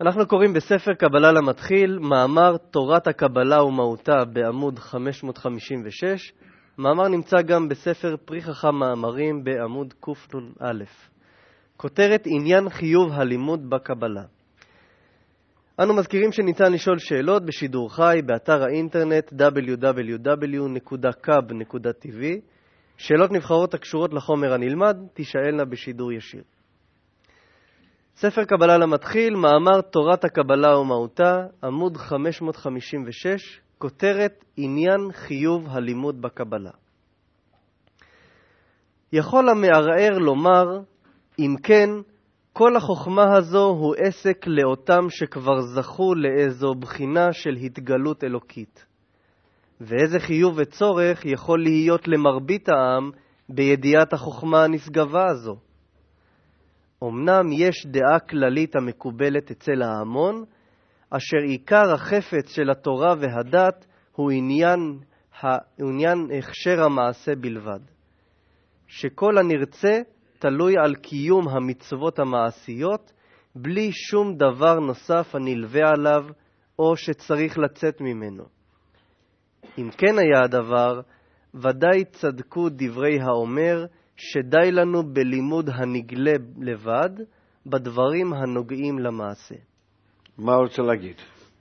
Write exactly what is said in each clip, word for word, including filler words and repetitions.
אנחנו קוראים בספר קבלה למתחיל, מאמר תורת הקבלה ומהותה בעמוד חמש מאות חמישים ושש. מאמר נמצא גם בספר פרי חכם מאמרים בעמוד קנ"א. כותרת עניין חיוב הלימוד בקבלה. אנו מזכירים שניתן לשאול שאלות בשידור חי באתר האינטרנט דאבליו דאבליו דאבליו נקודה קאב נקודה טי וי. שאלות נבחרות הקשורות לחומר הנלמד תישאלנה בשידור ישיר. ספר קבלה למתחיל, מאמר תורת הקבלה ומהותה, עמוד חמש מאות חמישים ושש, כותרת עניין חיוב הלימוד בקבלה. יכול המערער לומר, אם כן, כל החוכמה הזו הוא עסק לאותם שכבר זכו לאיזו בחינה של התגלות אלוקית. ואיזה חיוב וצורך יכול להיות למרבית העם בידיעת החוכמה הנשגבה הזו? אמנם יש דעה כללית המקובלת אצל ההמון, אשר עיקר החפץ של התורה והדת הוא עניין, עניין הכשר המעשה בלבד. שכל הנרצה תלוי על קיום המצוות המעשיות, בלי שום דבר נוסף הנלווה עליו או שצריך לצאת ממנו. אם כן היה הדבר, ודאי צדקו דברי האומר, שדי לנו בלימוד הנגלה לבד, בדברים הנוגעים למעשה. מה רוצה להגיד?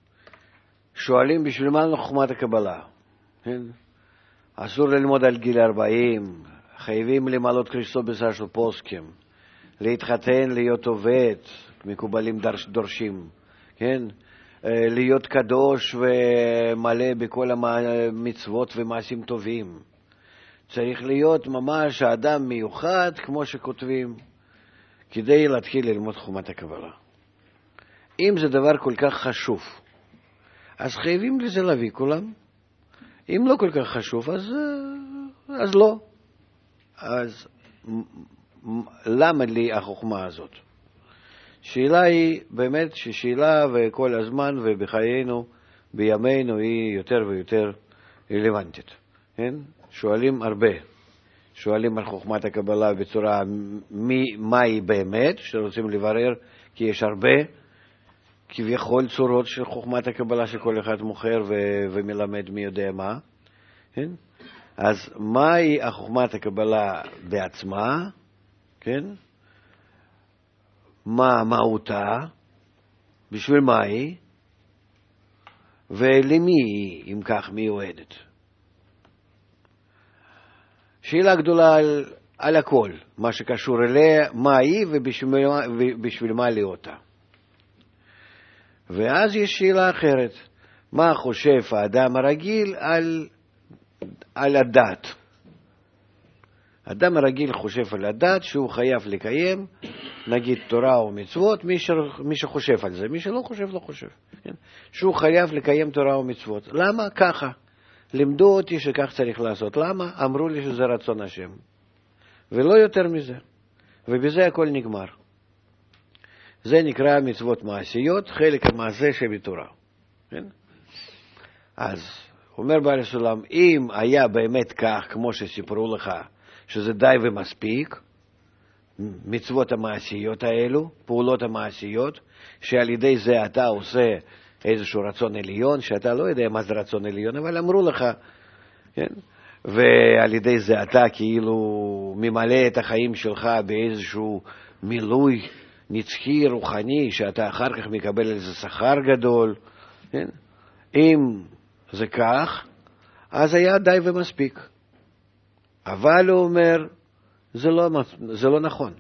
שואלים בשביל מה חוכמת הקבלה? כן? אסור ללמוד על גיל ארבעים, חייבים למלות כריסטו בשר של פוסקים, להתחתן, להיות עובד, מקובלים דורש, דורשים, כן? להיות קדוש ומלא בכל המצוות ומעשים טובים. צריך להיות ממש האדם מיוחד, כמו שכותבים, כדי להתחיל ללמוד חוכמת הקבלה. אם זה דבר כל כך חשוב, אז חייבים לזה להביא כולם. אם לא כל כך חשוב, אז, אז לא. אז למה לי החוכמה הזאת? שאלה היא באמת ששאלה וכל הזמן ובחיינו, בימינו, היא יותר ויותר רלוונטית. כן? שואלים הרבה. שואלים על חוכמת הקבלה בצורה מי, מה היא באמת, שרוצים לברר, כי יש הרבה כביכול צורות של חוכמת הקבלה שכל אחד מוכר ו- ומלמד מי יודע מה. כן? אז מהי החוכמת הקבלה בעצמה? כן? מה מהותה? בשביל מה היא? ולמי היא, אם כך, מיועדת? שאלה גדולה על, על הכל, מה שקשור אליה, מה היא ובשביל, ובשביל מה לי אותה. ואז יש שאלה אחרת, מה חושב האדם הרגיל על, על הדת? האדם הרגיל חושב על הדת שהוא חייב לקיים, נגיד תורה או מצוות, מי, ש, מי שחושב על זה, מי שלא חושב לא חושב. כן? שהוא חייב לקיים תורה או מצוות. למה? ככה. לימדו אותי שכך צריך לעשות. למה? אמרו לי שזה רצון השם. ולא יותר מזה. ובזה הכל נגמר. זה נקרא מצוות מעשיות, חלק המעשה שבתורה. כן? אז אומר בעל הסולם, אם היה באמת כך, כמו שסיפרו לך, שזה די ומספיק, מצוות המעשיות האלו, פעולות המעשיות, שעל ידי זה אתה עושה איזשהו רצון עליון, שאתה לא יודע מה זה רצון עליון, אבל אמרו לך, כן? ועל ידי זה אתה כאילו ממלא את החיים שלך באיזשהו מילוי נצחי, רוחני, שאתה אחר כך מקבל איזה שכר גדול, כן? אם זה כך, אז היה די ומספיק. אבל הוא אומר, זה לא, זה לא נכון.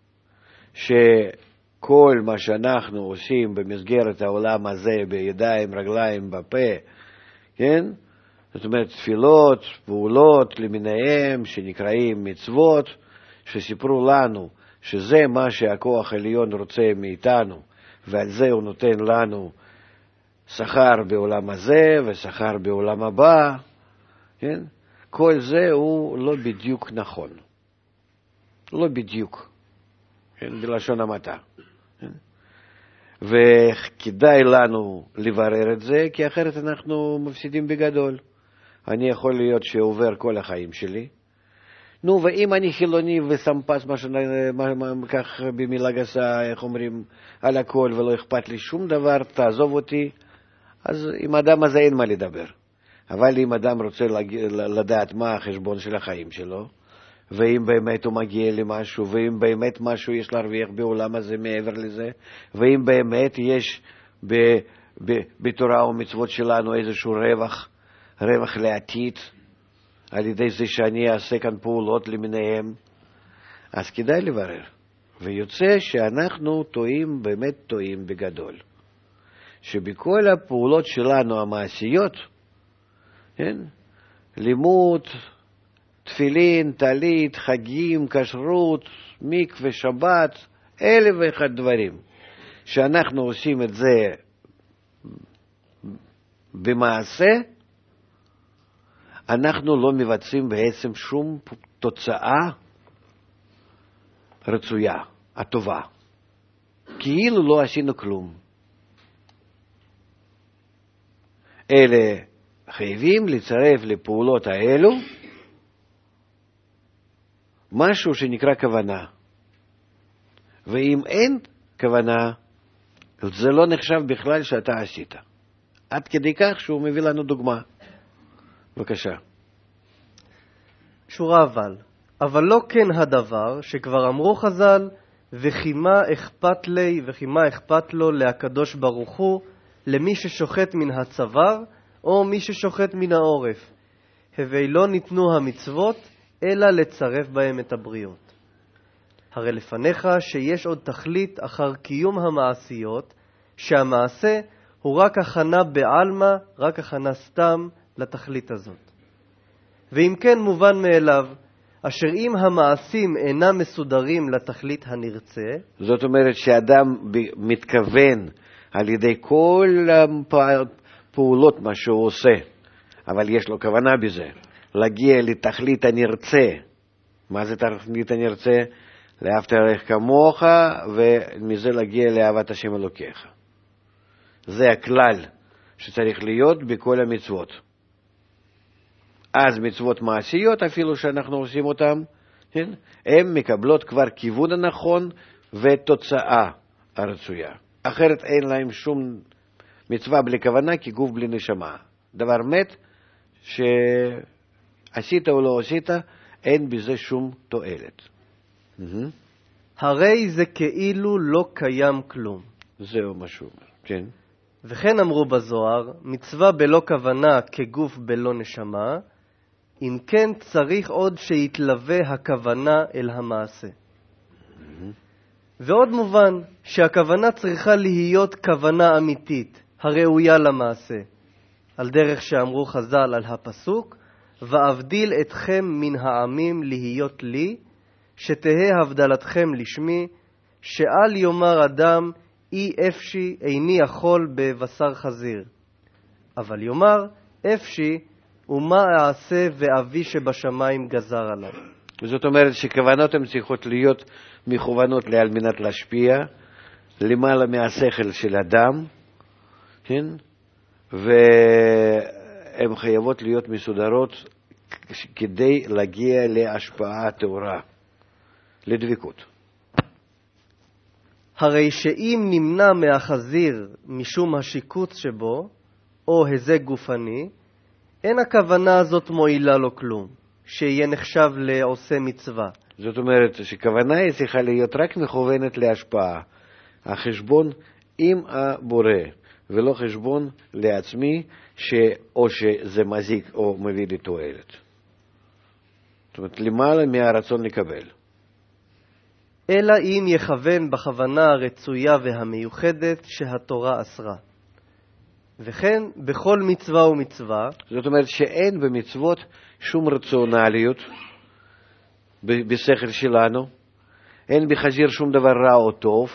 שכל מה שאנחנו עושים במסגרת העולם הזה, בידיים, רגליים, בפה, כן? זאת אומרת, תפילות, פעולות למיניהם שנקראים מצוות, שסיפרו לנו שזה מה שהכוח העליון רוצה מאיתנו, ועל זה הוא נותן לנו שכר בעולם הזה ושכר בעולם הבא, כן? כל זה הוא לא בדיוק נכון. לא בדיוק, כן? בלשון המעטה. כן? וכדאי לנו לברר את זה, כי אחרת אנחנו מפסידים בגדול. אני יכול להיות שעובר כל החיים שלי, נו, ואם אני חילוני ושם פס, מה כך במילה גסה, איך אומרים, על הכל, ולא אכפת לי שום דבר, תעזוב אותי, אז עם האדם הזה אין מה לדבר. אבל אם אדם רוצה לדעת מה החשבון של החיים שלו, ואם באמת הוא מגיע למשהו, ואם באמת משהו יש להרוויח בעולם הזה מעבר לזה, ואם באמת יש ב, ב, בתורה ומצוות שלנו איזשהו רווח, רווח לעתיד, על ידי זה שאני אעשה כאן פעולות למיניהם, אז כדאי לברר. ויוצא שאנחנו טועים, באמת טועים בגדול. שבכל הפעולות שלנו המעשיות, כן? לימוד, תפילין, טלית, חגים, כשרות, מקווה, שבת, אלף ואחד דברים. שאנחנו עושים את זה במעשה, אנחנו לא מבצעים בעצם שום תוצאה רצויה, הטובה. כאילו לא עשינו כלום. אלה חייבים לצרף לפעולות האלו משהו שנקרא כוונה. ואם אין כוונה, זה לא נחשב בכלל שאתה עשית. עד כדי כך שהוא מביא לנו דוגמה. בבקשה. שורה אבל, אבל לא כן הדבר שכבר אמרו חז"ל, וכי מה אכפת לי וכי מה אכפת לו להקדוש ברוך הוא, למי ששוחט מן הצוואר או מי ששוחט מן העורף. הווי לא ניתנו המצוות אלא לצרף בהם את הבריות. הרי לפניך שיש עוד תכלית אחר קיום המעשיות, שהמעשה הוא רק הכנה בעלמא, רק הכנה סתם לתכלית הזאת. ואם כן מובן מאליו, אשר אם המעשים אינם מסודרים לתכלית הנרצה, זאת אומרת שאדם מתכוון על ידי כל הפעולות מה שהוא עושה, אבל יש לו כוונה בזה, להגיע לתכלית הנרצה. מה זה תכלית הנרצה? לאהבת לרעך כמוך, ומזה להגיע לאהבת השם אלוקיך. זה הכלל שצריך להיות בכל המצוות. אז מצוות מעשיות, אפילו שאנחנו עושים אותן, כן? הן מקבלות כבר כיוון הנכון ותוצאה הרצויה. אחרת אין להם שום מצווה בלי כוונה, כי גוף בלי נשמה. דבר מת, שעשית או לא עשית, אין בזה שום תועלת. הרי זה כאילו לא קיים כלום. זהו מה שהוא אומר, כן. וכן אמרו בזוהר, מצווה בלא כוונה כגוף בלא נשמה, אם כן צריך עוד שיתלווה הכוונה אל המעשה. ועוד מובן שהכוונה צריכה להיות כוונה אמיתית, הראויה למעשה. על דרך שאמרו חז"ל על הפסוק, ואבדיל אתכם מן העמים להיות לי, שתהא הבדלתכם לשמי, שאל יאמר אדם, אי אפשי איני יכול בבשר חזיר. אבל יאמר, אפשי, ומה אעשה ואבי שבשמיים גזר עליו. זאת אומרת שכוונות הן צריכות להיות מכוונות על מנת להשפיע למעלה מהשכל של אדם, כן? והן חייבות להיות מסודרות כדי להגיע להשפעה טהורה, לדבקות. הרי שאם נמנע מהחזיר משום השיקוץ שבו, או היזק גופני, אין הכוונה הזאת מועילה לו כלום, שיהיה נחשב לעושה מצווה. זאת אומרת שכוונה היא צריכה להיות רק מכוונת להשפעה. החשבון עם הבורא, ולא חשבון לעצמי, שאו שזה מזיק או מביא לי תועלת. זאת אומרת, למעלה מהרצון לקבל. אלא אם יכוון בכוונה הרצויה והמיוחדת שהתורה אסרה. וכן בכל מצווה ומצווה. זאת אומרת שאין במצוות שום רציונליות בשכל שלנו, אין בחזיר שום דבר רע או טוב,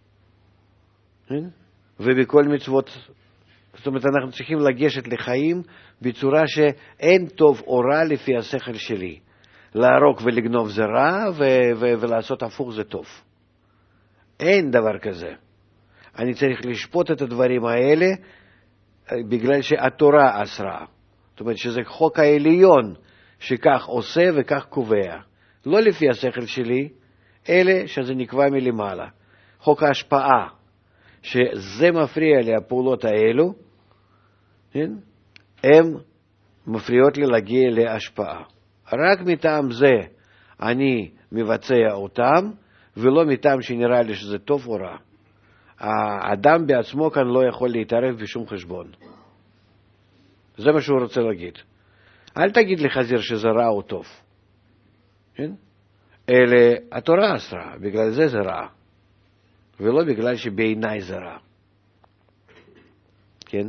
ובכל מצוות, זאת אומרת אנחנו צריכים לגשת לחיים בצורה שאין טוב או רע לפי השכל שלי. להרוג ולגנוב זה רע, ו- ו- ולעשות הפוך זה טוב. אין דבר כזה. אני צריך לשפוט את הדברים האלה בגלל שהתורה אסרה. זאת אומרת שזה חוק העליון שכך עושה וכך קובע. לא לפי השכל שלי, אלא שזה נקבע מלמעלה. חוק ההשפעה, שזה מפריע לי, הפעולות האלו, כן? הן מפריעות לי להגיע להשפעה. רק מטעם זה אני מבצע אותם, ולא מטעם שנראה לי שזה טוב או רע. האדם בעצמו כאן לא יכול להתערב בשום חשבון. זה מה שהוא רוצה להגיד. אל תגיד לחזיר שזה רע או טוב. כן? אלא התורה אסרה, בגלל זה זה רע. ולא בגלל שבעיניי זה רע. כן?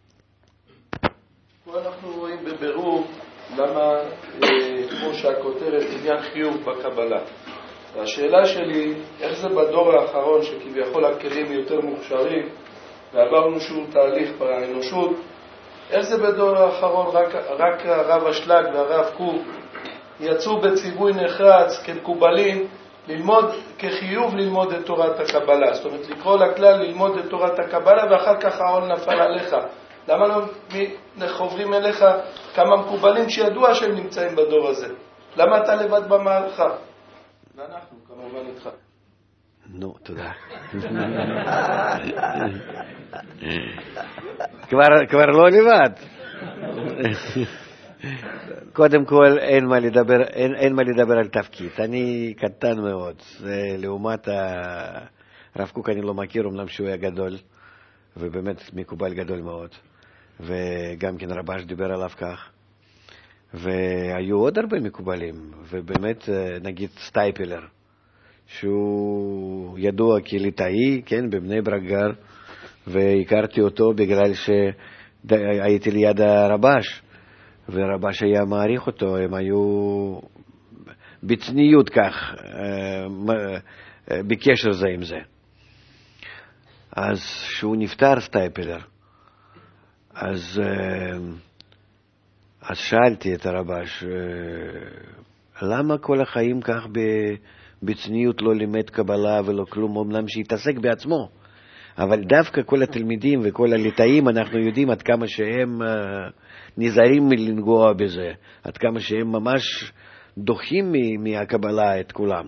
פה אנחנו רואים בבירור למה, אה, כמו שהכותרת, עניין חיוב בקבלה. והשאלה שלי, איך זה בדור האחרון שכביכול הכלים יותר מוכשרים, ועברנו שהוא תהליך באנושות, איך זה בדור האחרון רק, רק הרב אשלג והרב קוק יצאו בציווי נחרץ כמקובלים ללמוד, כחיוב ללמוד את תורת הקבלה. זאת אומרת, לקרוא לכלל ללמוד את תורת הקבלה ואחר כך העול נפל עליך. למה לא חוברים אליך כמה מקובלים שידוע שהם נמצאים בדור הזה? למה אתה לבד במערכה? ואנחנו כמובן איתך. נו, תודה. כבר, כבר לא לבד. קודם כל, אין מה לדבר, אין, אין מה לדבר על תפקיד. אני קטן מאוד. לעומת הרב קוק אני לא מכיר, אמנם שהוא היה גדול, ובאמת מקובל גדול מאוד. וגם כן רבש דיבר עליו כך. והיו עוד הרבה מקובלים, ובאמת נגיד סטייפלר, שהוא ידוע כליטאי, כן, בבני ברק גר, והכרתי אותו בגלל שהייתי ליד הרבש, והרבש היה מעריך אותו, הם היו בצניות כך, בקשר זה עם זה. אז שהוא נפטר סטייפלר, אז... אז שאלתי את הרבש, למה כל החיים כך בצניות לא לימד קבלה ולא כלום, אומנם שהתעסק בעצמו, אבל דווקא כל התלמידים וכל הליטאים, אנחנו יודעים עד כמה שהם נזהרים מלנגוע בזה, עד כמה שהם ממש דוחים מהקבלה את כולם.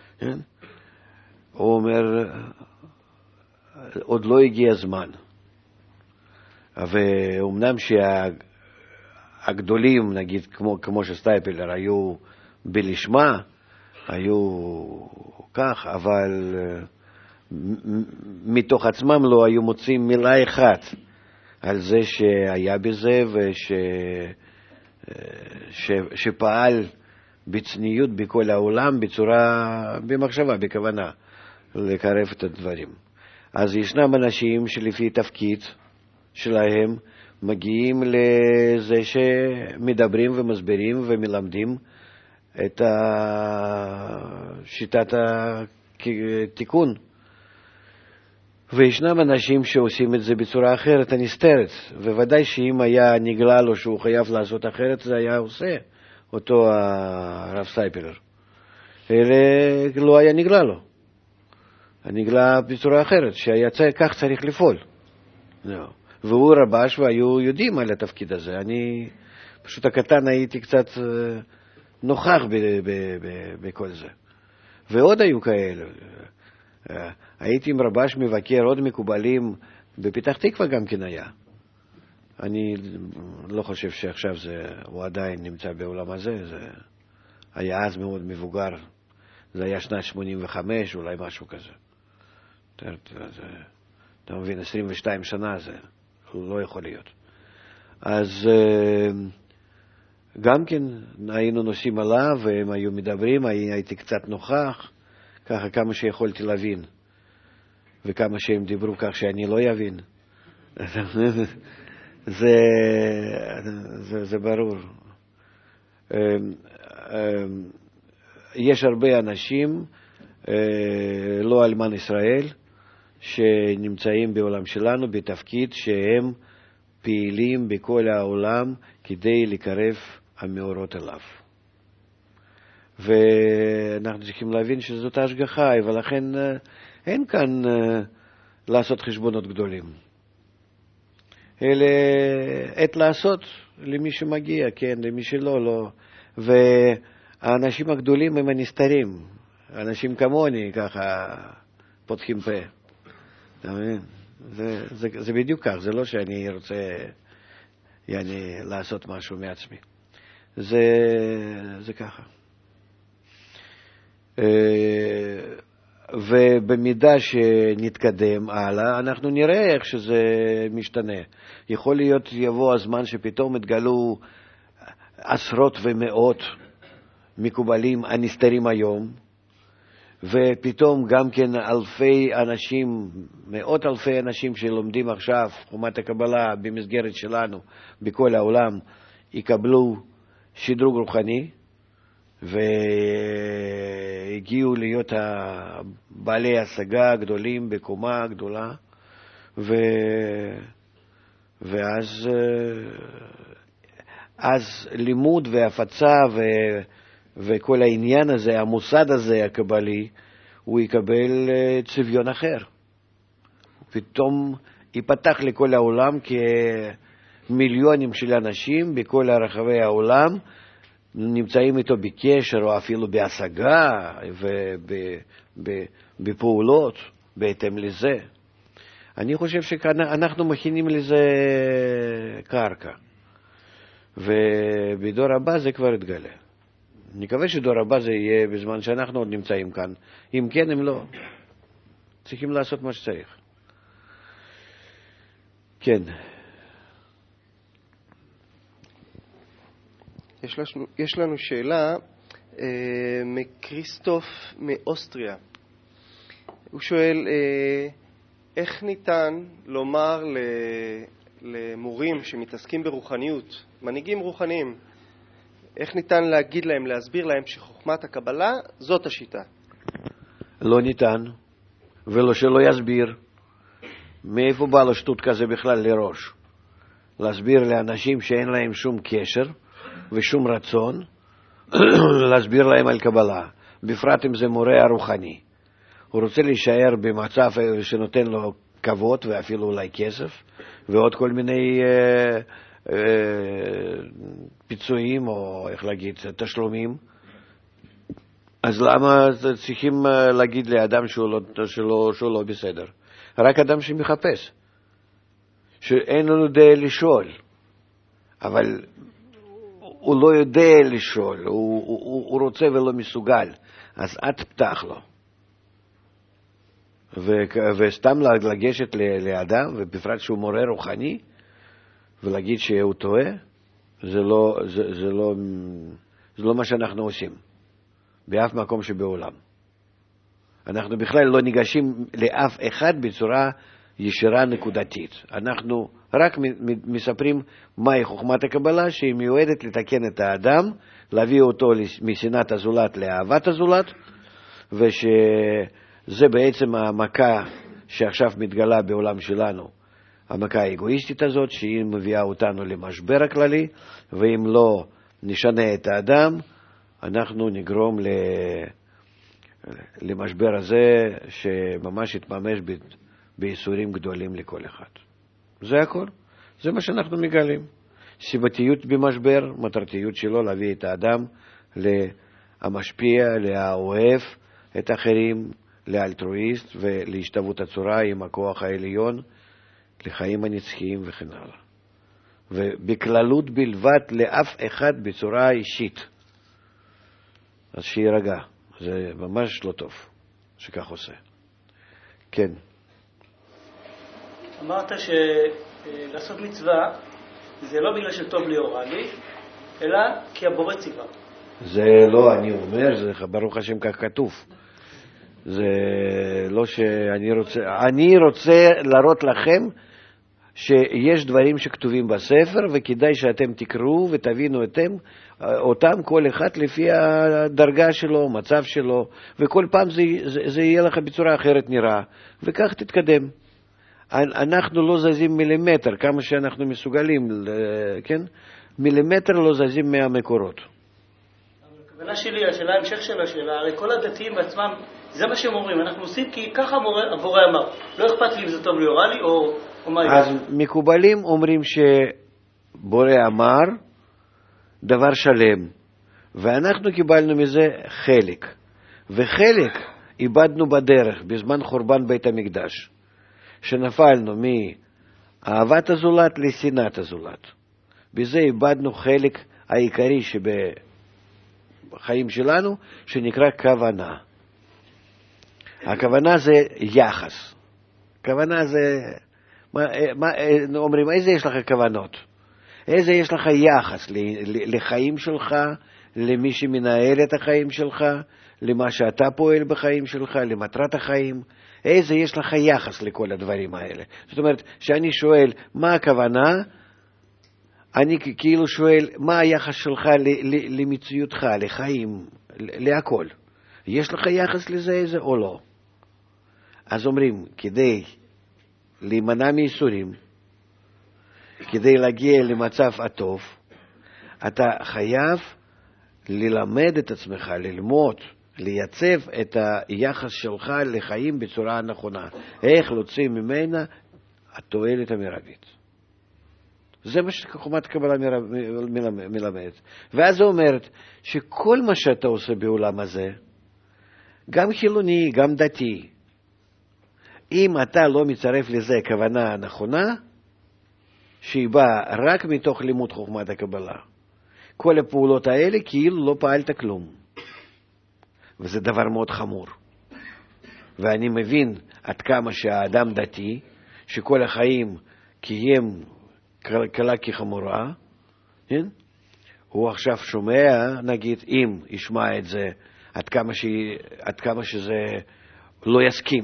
הוא אומר, עוד לא הגיע הזמן. ואומנם שה... הגדולים, נגיד, כמו, כמו שסטייפלר, היו בלשמה, היו כך, אבל מתוך עצמם לא היו מוצאים מילה אחת על זה שהיה בזה וש, ש, שפעל בצניות בכל העולם, בצורה, במחשבה, בכוונה, לקרב את הדברים. אז ישנם אנשים שלפי תפקיד שלהם, מגיעים לזה שמדברים ומסבירים ומלמדים את שיטת התיקון. וישנם אנשים שעושים את זה בצורה אחרת, הנסתרת. וודאי שאם היה נגלה לו שהוא חייב לעשות אחרת, זה היה עושה אותו הרב סטייפלר. אלא לא היה נגלה לו. נגלה בצורה אחרת, שהיה כך צריך לפעול. לא. והוא רבש והיו יודעים על התפקיד הזה. אני פשוט הקטן הייתי קצת נוכח בכל זה. ועוד היו כאלה. הייתי עם רבש מבקר עוד מקובלים, בפתח תקווה גם כן היה. אני לא חושב שעכשיו זה, הוא עדיין נמצא בעולם הזה, זה היה אז מאוד מבוגר. זה היה שנת שמונים וחמש, אולי משהו כזה. אתה מבין, עשרים ושתיים שנה זה. לא יכול להיות. אז גם כן היינו נוסעים עליו והם היו מדברים, הייתי קצת נוכח, ככה כמה שיכולתי להבין, וכמה שהם דיברו כך שאני לא יבין. זה, זה, זה ברור. יש הרבה אנשים, לא אלמן ישראל, שנמצאים בעולם שלנו בתפקיד שהם פעילים בכל העולם כדי לקרב המאורות אליו. ואנחנו צריכים להבין שזאת השגחה, ולכן אין כאן לעשות חשבונות גדולים. אלא עת לעשות למי שמגיע, כן, למי שלא, לא. האנשים הגדולים הם הנסתרים. אנשים כמוני ככה פותחים פה. אתה מבין? זה, זה, זה בדיוק כך, זה לא שאני רוצה יעני, לעשות משהו מעצמי. זה, זה ככה. ובמידה שנתקדם הלאה, אנחנו נראה איך שזה משתנה. יכול להיות יבוא הזמן שפתאום התגלו עשרות ומאות מקובלים הנסתרים היום, ופתאום גם כן אלפי אנשים, מאות אלפי אנשים שלומדים עכשיו חומת הקבלה במסגרת שלנו בכל העולם, יקבלו שדרוג רוחני, והגיעו להיות בעלי השגה גדולים בקומה גדולה, ו... ואז אז לימוד והפצה ו... וכל העניין הזה, המוסד הזה הקבלי, הוא יקבל צביון אחר. פתאום ייפתח לכל העולם כמיליונים של אנשים בכל רחבי העולם, נמצאים איתו בקשר או אפילו בהשגה ובפעולות בהתאם לזה. אני חושב שאנחנו מכינים לזה קרקע, ובדור הבא זה כבר יתגלה. אני מקווה שדור הבא זה יהיה בזמן שאנחנו עוד נמצאים כאן. אם כן, אם לא, צריכים לעשות מה שצריך. כן. יש לנו, יש לנו שאלה אה, מקריסטוף מאוסטריה. הוא שואל, אה, איך ניתן לומר ל, למורים שמתעסקים ברוחניות, מנהיגים רוחניים, איך ניתן להגיד להם, להסביר להם שחוכמת הקבלה זאת השיטה? לא ניתן, ולא שלא יסביר. מאיפה בא לו שטות כזה בכלל לראש? להסביר לאנשים שאין להם שום קשר ושום רצון, להסביר להם על קבלה, בפרט אם זה מורה הרוחני. הוא רוצה להישאר במצב שנותן לו כבוד ואפילו אולי כסף, ועוד כל מיני אה, אה, פיצויים או איך להגיד, תשלומים. אז למה צריכים להגיד לאדם שהוא לא, שהוא, שהוא לא בסדר? רק אדם שמחפש, שאין לנו דעה לשאול, אבל הוא לא יודע לשאול, הוא, הוא, הוא רוצה ולא מסוגל, אז את פתח לו. ו, וסתם לגשת לאדם, ובפרט שהוא מורה רוחני, ולהגיד שהוא טועה, זה לא, זה, זה לא, זה לא מה שאנחנו עושים, באף מקום שבעולם. אנחנו בכלל לא ניגשים לאף אחד בצורה ישירה נקודתית. אנחנו רק מספרים מהי חוכמת הקבלה, שהיא מיועדת לתקן את האדם, להביא אותו משנאת הזולת לאהבת הזולת, ושזה בעצם המכה שעכשיו מתגלה בעולם שלנו, המכה האגואיסטית הזאת, שהיא מביאה אותנו למשבר הכללי, ואם לא נשנה את האדם, אנחנו נגרום ל... למשבר הזה שממש יתממש בייסורים גדולים לכל אחד. זה הכל. זה מה שאנחנו מגלים. סיבתיות במשבר, מטרתיות שלו להביא את האדם להמשפיע, לאהוב את האחרים, לאלטרואיסט ולהשתוות הצורה עם הכוח העליון, לחיים הנצחיים וכן הלאה. ובכללות בלבד לאף אחד בצורה אישית. אז שירגע. זה ממש לא טוב שכך עושה. כן. אמרת שלעשות מצווה זה לא בגלל שטוב לי או רע לי, אלא כי הבורא ציווה. זה לא אני אומר, זה ברוך השם כך כתוב. זה לא שאני רוצה, אני רוצה להראות לכם שיש דברים שכתובים בספר, וכדאי שאתם תקראו ותבינו אתם אותם, כל אחד לפי הדרגה שלו, מצב שלו, וכל פעם זה, זה, זה יהיה לך בצורה אחרת נראה, וכך תתקדם. אנחנו לא זזים מילימטר, כמה שאנחנו מסוגלים, כן? מילימטר לא זזים מהמקורות. אבל הכוונה שלי, השאלה, המשך של השאלה, הרי כל הדתיים בעצמם, זה מה שהם אומרים, אנחנו עושים כי ככה הבורא אמר, לא אכפת לי אם זה טוב לי או רע לי, או, או מה יהיה. אז מקובלים אומרים שבורא אמר דבר שלם, ואנחנו קיבלנו מזה חלק, וחלק איבדנו בדרך, בזמן חורבן בית המקדש, שנפלנו מאהבת הזולת לשנאת הזולת. בזה איבדנו חלק העיקרי שבחיים שלנו, שנקרא כוונה. הכוונה זה יחס. כוונה זה, מה, מה, אומרים, איזה יש לך כוונות? איזה יש לך יחס לחיים שלך, למי שמנהל את החיים שלך, למה שאתה פועל בחיים שלך, למטרת החיים? איזה יש לך יחס לכל הדברים האלה? זאת אומרת, שאני שואל מה הכוונה, אני כאילו שואל מה היחס שלך למציאותך, לחיים, להכל. יש לך יחס לזה איזה או לא? אז אומרים, כדי להימנע מייסורים, כדי להגיע למצב הטוב, אתה חייב ללמד את עצמך, ללמוד, לייצב את היחס שלך לחיים בצורה הנכונה. איך להוציא ממנה התועלת המרבית. זה מה שחוכמת קבלה מלמדת. ואז זה אומרת שכל מה שאתה עושה בעולם הזה, גם חילוני, גם דתי, אם אתה לא מצרף לזה כוונה נכונה, שהיא באה רק מתוך לימוד חוכמת הקבלה, כל הפעולות האלה כאילו לא פעלת כלום. וזה דבר מאוד חמור. ואני מבין עד כמה שהאדם דתי, שכל החיים קיים קלה כחמורה, כן? הוא עכשיו שומע, נגיד, אם ישמע את זה, עד כמה, ש... עד כמה שזה לא יסכים.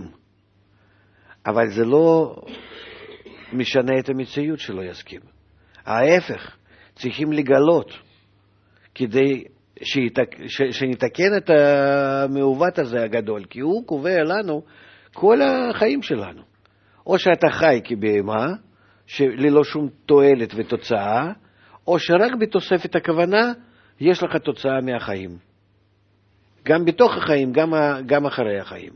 אבל זה לא משנה את המציאות שלא יסכים. ההפך, צריכים לגלות כדי שיתק... ש... שנתקן את המעוות הזה הגדול, כי הוא קובע לנו כל החיים שלנו. או שאתה חי כבהמה, שללא שום תועלת ותוצאה, או שרק בתוספת הכוונה יש לך תוצאה מהחיים. גם בתוך החיים, גם, גם אחרי החיים.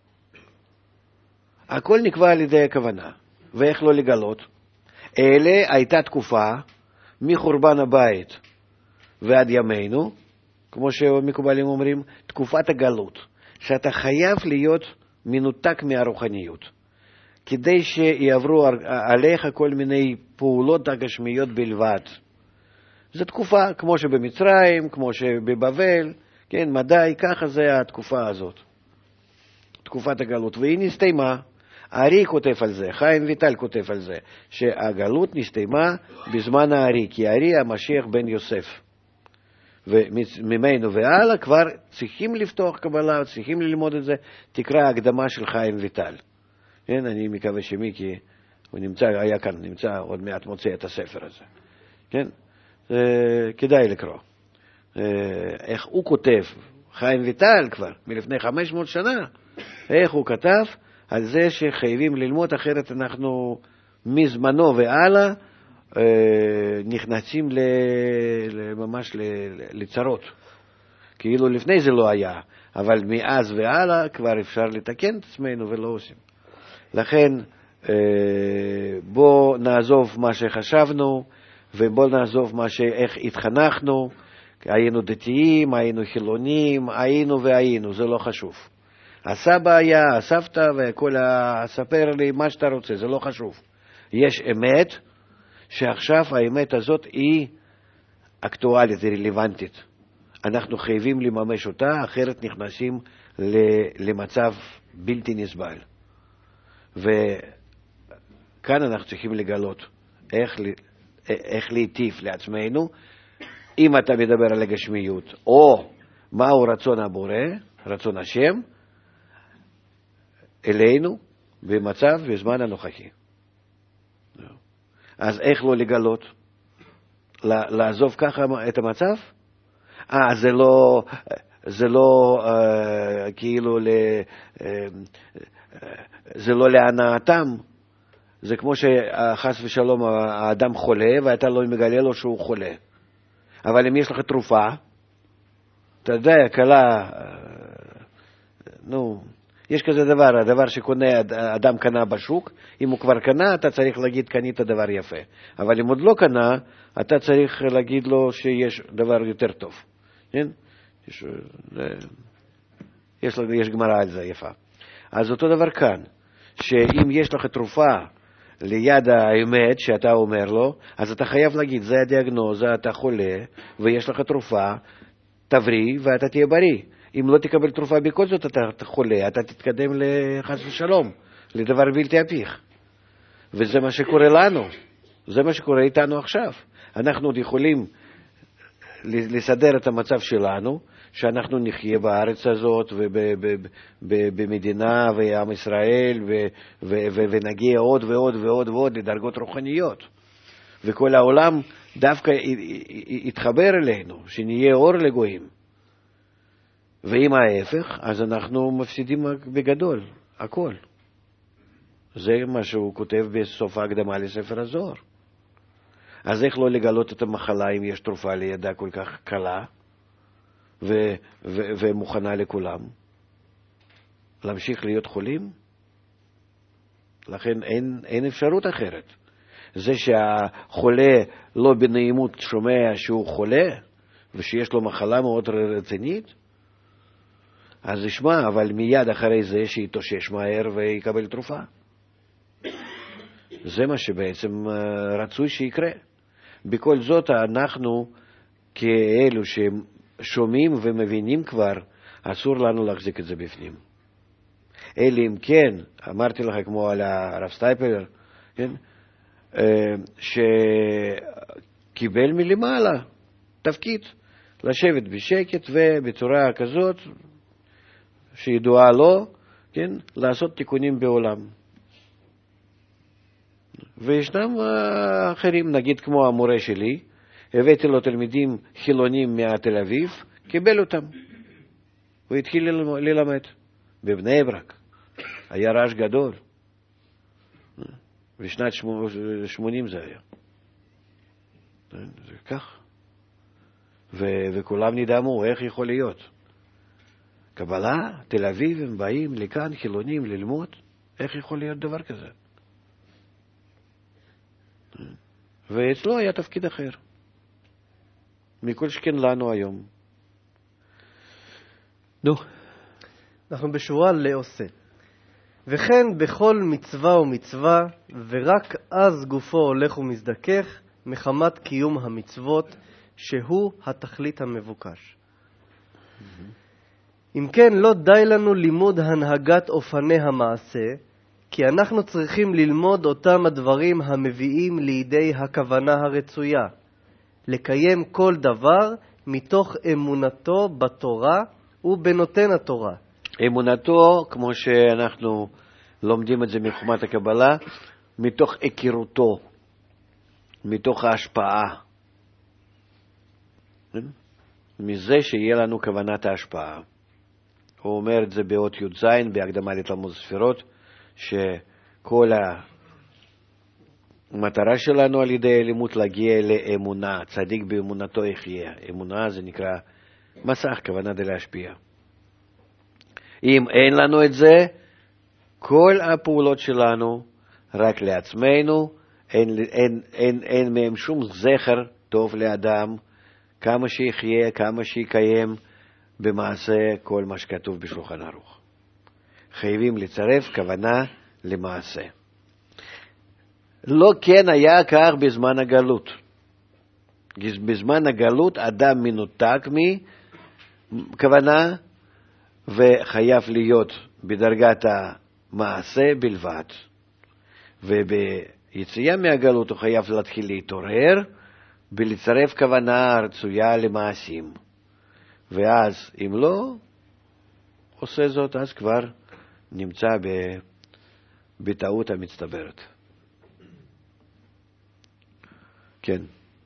הכל נקבע על ידי הכוונה. ואיך לא לגלות? אלה הייתה תקופה מחורבן הבית ועד ימינו, כמו שמקובלים אומרים, תקופת הגלות, שאתה חייב להיות מנותק מהרוחניות, כדי שיעברו עליך כל מיני פעולות הגשמיות בלבד. זו תקופה כמו שבמצרים, כמו שבבבל, כן, מדי, ככה זה התקופה הזאת. תקופת הגלות. והיא נסתיימה. הארי כותב על זה, חיים ויטל כותב על זה, שהגלות נסתיימה בזמן הארי, כי הארי המשיח בן יוסף. וממנו והלאה כבר צריכים לפתוח קבלה, צריכים ללמוד את זה. תקרא הקדמה של חיים ויטל. כן, אני מקווה שמיקי, הוא נמצא, היה כאן, נמצא, עוד מעט מוצא את הספר הזה. כן, אה, כדאי לקרוא. אה, איך הוא כותב, חיים ויטל כבר, מלפני חמש מאות שנה, איך הוא כתב על זה שחייבים ללמוד, אחרת אנחנו מזמנו והלאה אה, נכנסים ל, ל, ממש ל, לצרות. כאילו לפני זה לא היה, אבל מאז והלאה כבר אפשר לתקן את עצמנו ולא עושים. לכן בוא נעזוב מה שחשבנו, ובוא נעזוב מה שאיך התחנכנו, היינו דתיים, היינו חילונים, היינו והיינו, זה לא חשוב. הסבא היה, הסבתא, וכל הספר לי מה שאתה רוצה, זה לא חשוב. יש אמת, שעכשיו האמת הזאת היא אקטואלית, היא רלוונטית. אנחנו חייבים לממש אותה, אחרת נכנסים למצב בלתי נסבל. וכאן אנחנו צריכים לגלות איך, איך להיטיב לעצמנו, אם אתה מדבר על הגשמיות, או מהו רצון הבורא, רצון השם, אלינו, במצב בזמן הנוכחי. אז איך לא לגלות? לעזוב ככה את המצב? אה, זה לא, זה לא אה, כאילו ל... אה, זה לא להנאתם, זה כמו שחס ושלום האדם חולה ואתה לא מגלה לו שהוא חולה. אבל אם יש לך תרופה, אתה יודע, קלה, נו, יש כזה דבר, הדבר שקונה, אדם קנה בשוק, אם הוא כבר קנה, אתה צריך להגיד, קנית דבר יפה. אבל אם עוד לא קנה, אתה צריך להגיד לו שיש דבר יותר טוב. כן? יש, זה, יש, יש גמרא על זה יפה. אז אותו דבר כאן, שאם יש לך תרופה ליד האמת שאתה אומר לו, אז אתה חייב להגיד, זה הדיאגנוזה, אתה חולה, ויש לך תרופה, תבריא ואתה תהיה בריא. אם לא תקבל תרופה בכל זאת אתה חולה, אתה תתקדם לחס ושלום, לדבר בלתי הפיך. וזה מה שקורה לנו, זה מה שקורה איתנו עכשיו. אנחנו עוד יכולים לסדר את המצב שלנו, שאנחנו נחיה בארץ הזאת ובמדינה ועם ישראל ונגיע עוד ועוד ועוד ועוד לדרגות רוחניות. וכל העולם דווקא יתחבר אלינו, שנהיה אור לגויים. ואם ההפך, אז אנחנו מפסידים בגדול, הכל. זה מה שהוא כותב בסוף ההקדמה לספר הזוהר. אז איך לא לגלות את המחלה אם יש תרופה לידה כל כך קלה ו- ו- ומוכנה לכולם? להמשיך להיות חולים? לכן אין, אין אפשרות אחרת. זה שהחולה לא בנעימות שומע שהוא חולה ושיש לו מחלה מאוד רצינית, אז ישמע, אבל מיד אחרי זה שיתושש מהר ויקבל תרופה. זה מה שבעצם רצוי שיקרה. בכל זאת אנחנו כאלו ששומעים ומבינים כבר, אסור לנו להחזיק את זה בפנים. אלא אם כן, אמרתי לך כמו על הרב סטייפלר, כן? שקיבל מלמעלה תפקיד, לשבת בשקט ובצורה כזאת שידועה לו, כן? לעשות תיקונים בעולם. וישנם אחרים, נגיד כמו המורה שלי, הבאתי לו תלמידים חילונים מתל אביב, קיבל אותם, והתחיל ללמד בבני ברק. היה רעש גדול. בשנת שמונים זה היה. זה כך. ו- וכולם נדהמו, איך יכול להיות? קבלה, תל אביב, הם באים לכאן, חילונים, ללמוד, איך יכול להיות דבר כזה? ואצלו היה תפקיד אחר. מכל שכן לנו היום. נו. אנחנו בשורה לעושה. וכן בכל מצווה ומצווה, ורק אז גופו הולך ומזדכך, מחמת קיום המצוות, שהוא התכלית המבוקש. אם כן, לא די לנו לימוד הנהגת אופני המעשה, כי אנחנו צריכים ללמוד אותם הדברים המביאים לידי הכוונה הרצויה, לקיים כל דבר מתוך אמונתו בתורה ובנותן התורה. אמונתו, כמו שאנחנו לומדים את זה מחומת הקבלה, מתוך הכירותו, מתוך ההשפעה. מזה שיהיה לנו כוונת ההשפעה. הוא אומר את זה באות י"ז, בהקדמה לתלמוד ספירות, שכל המטרה שלנו על ידי הלימוד להגיע לאמונה, צדיק באמונתו יחיה. אמונה זה נקרא מסך, כוונה דלהשפיע. אם אין לנו את זה, כל הפעולות שלנו רק לעצמנו, אין, אין, אין, אין מהם שום זכר טוב לאדם, כמה שיחיה, כמה שיקיים במעשה כל מה שכתוב בשולחן ערוך. חייבים לצרף כוונה למעשה. לא כן היה כך בזמן הגלות. בזמן הגלות אדם מנותק מכוונה וחייב להיות בדרגת המעשה בלבד. וביציאה מהגלות הוא חייב להתחיל להתעורר ולצרף כוונה רצויה למעשים. ואז אם לא עושה זאת, אז כבר נמצא בטעות המצטברת. כן.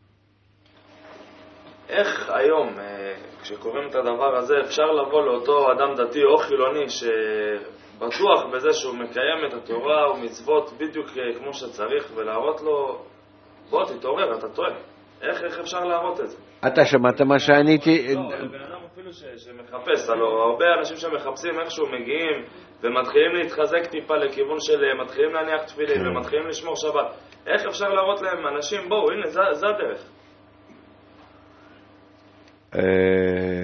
איך היום, כשקוראים את הדבר הזה, אפשר לבוא לאותו אדם דתי או חילוני שבטוח בזה שהוא מקיים את התורה ומצוות בדיוק כמו שצריך, ולהראות לו, בוא תתעורר, אתה טועה. איך, איך אפשר להראות את זה? אתה שמעת מה שעניתי? לא, לבן אדם אפילו ש, שמחפש, הלוא הרבה אנשים שמחפשים איכשהו מגיעים ומתחילים להתחזק טיפה לכיוון של מתחילים להניח תפילין ומתחילים לשמור שבת. איך אפשר להראות להם אנשים, בואו, הנה, זה, זה הדרך.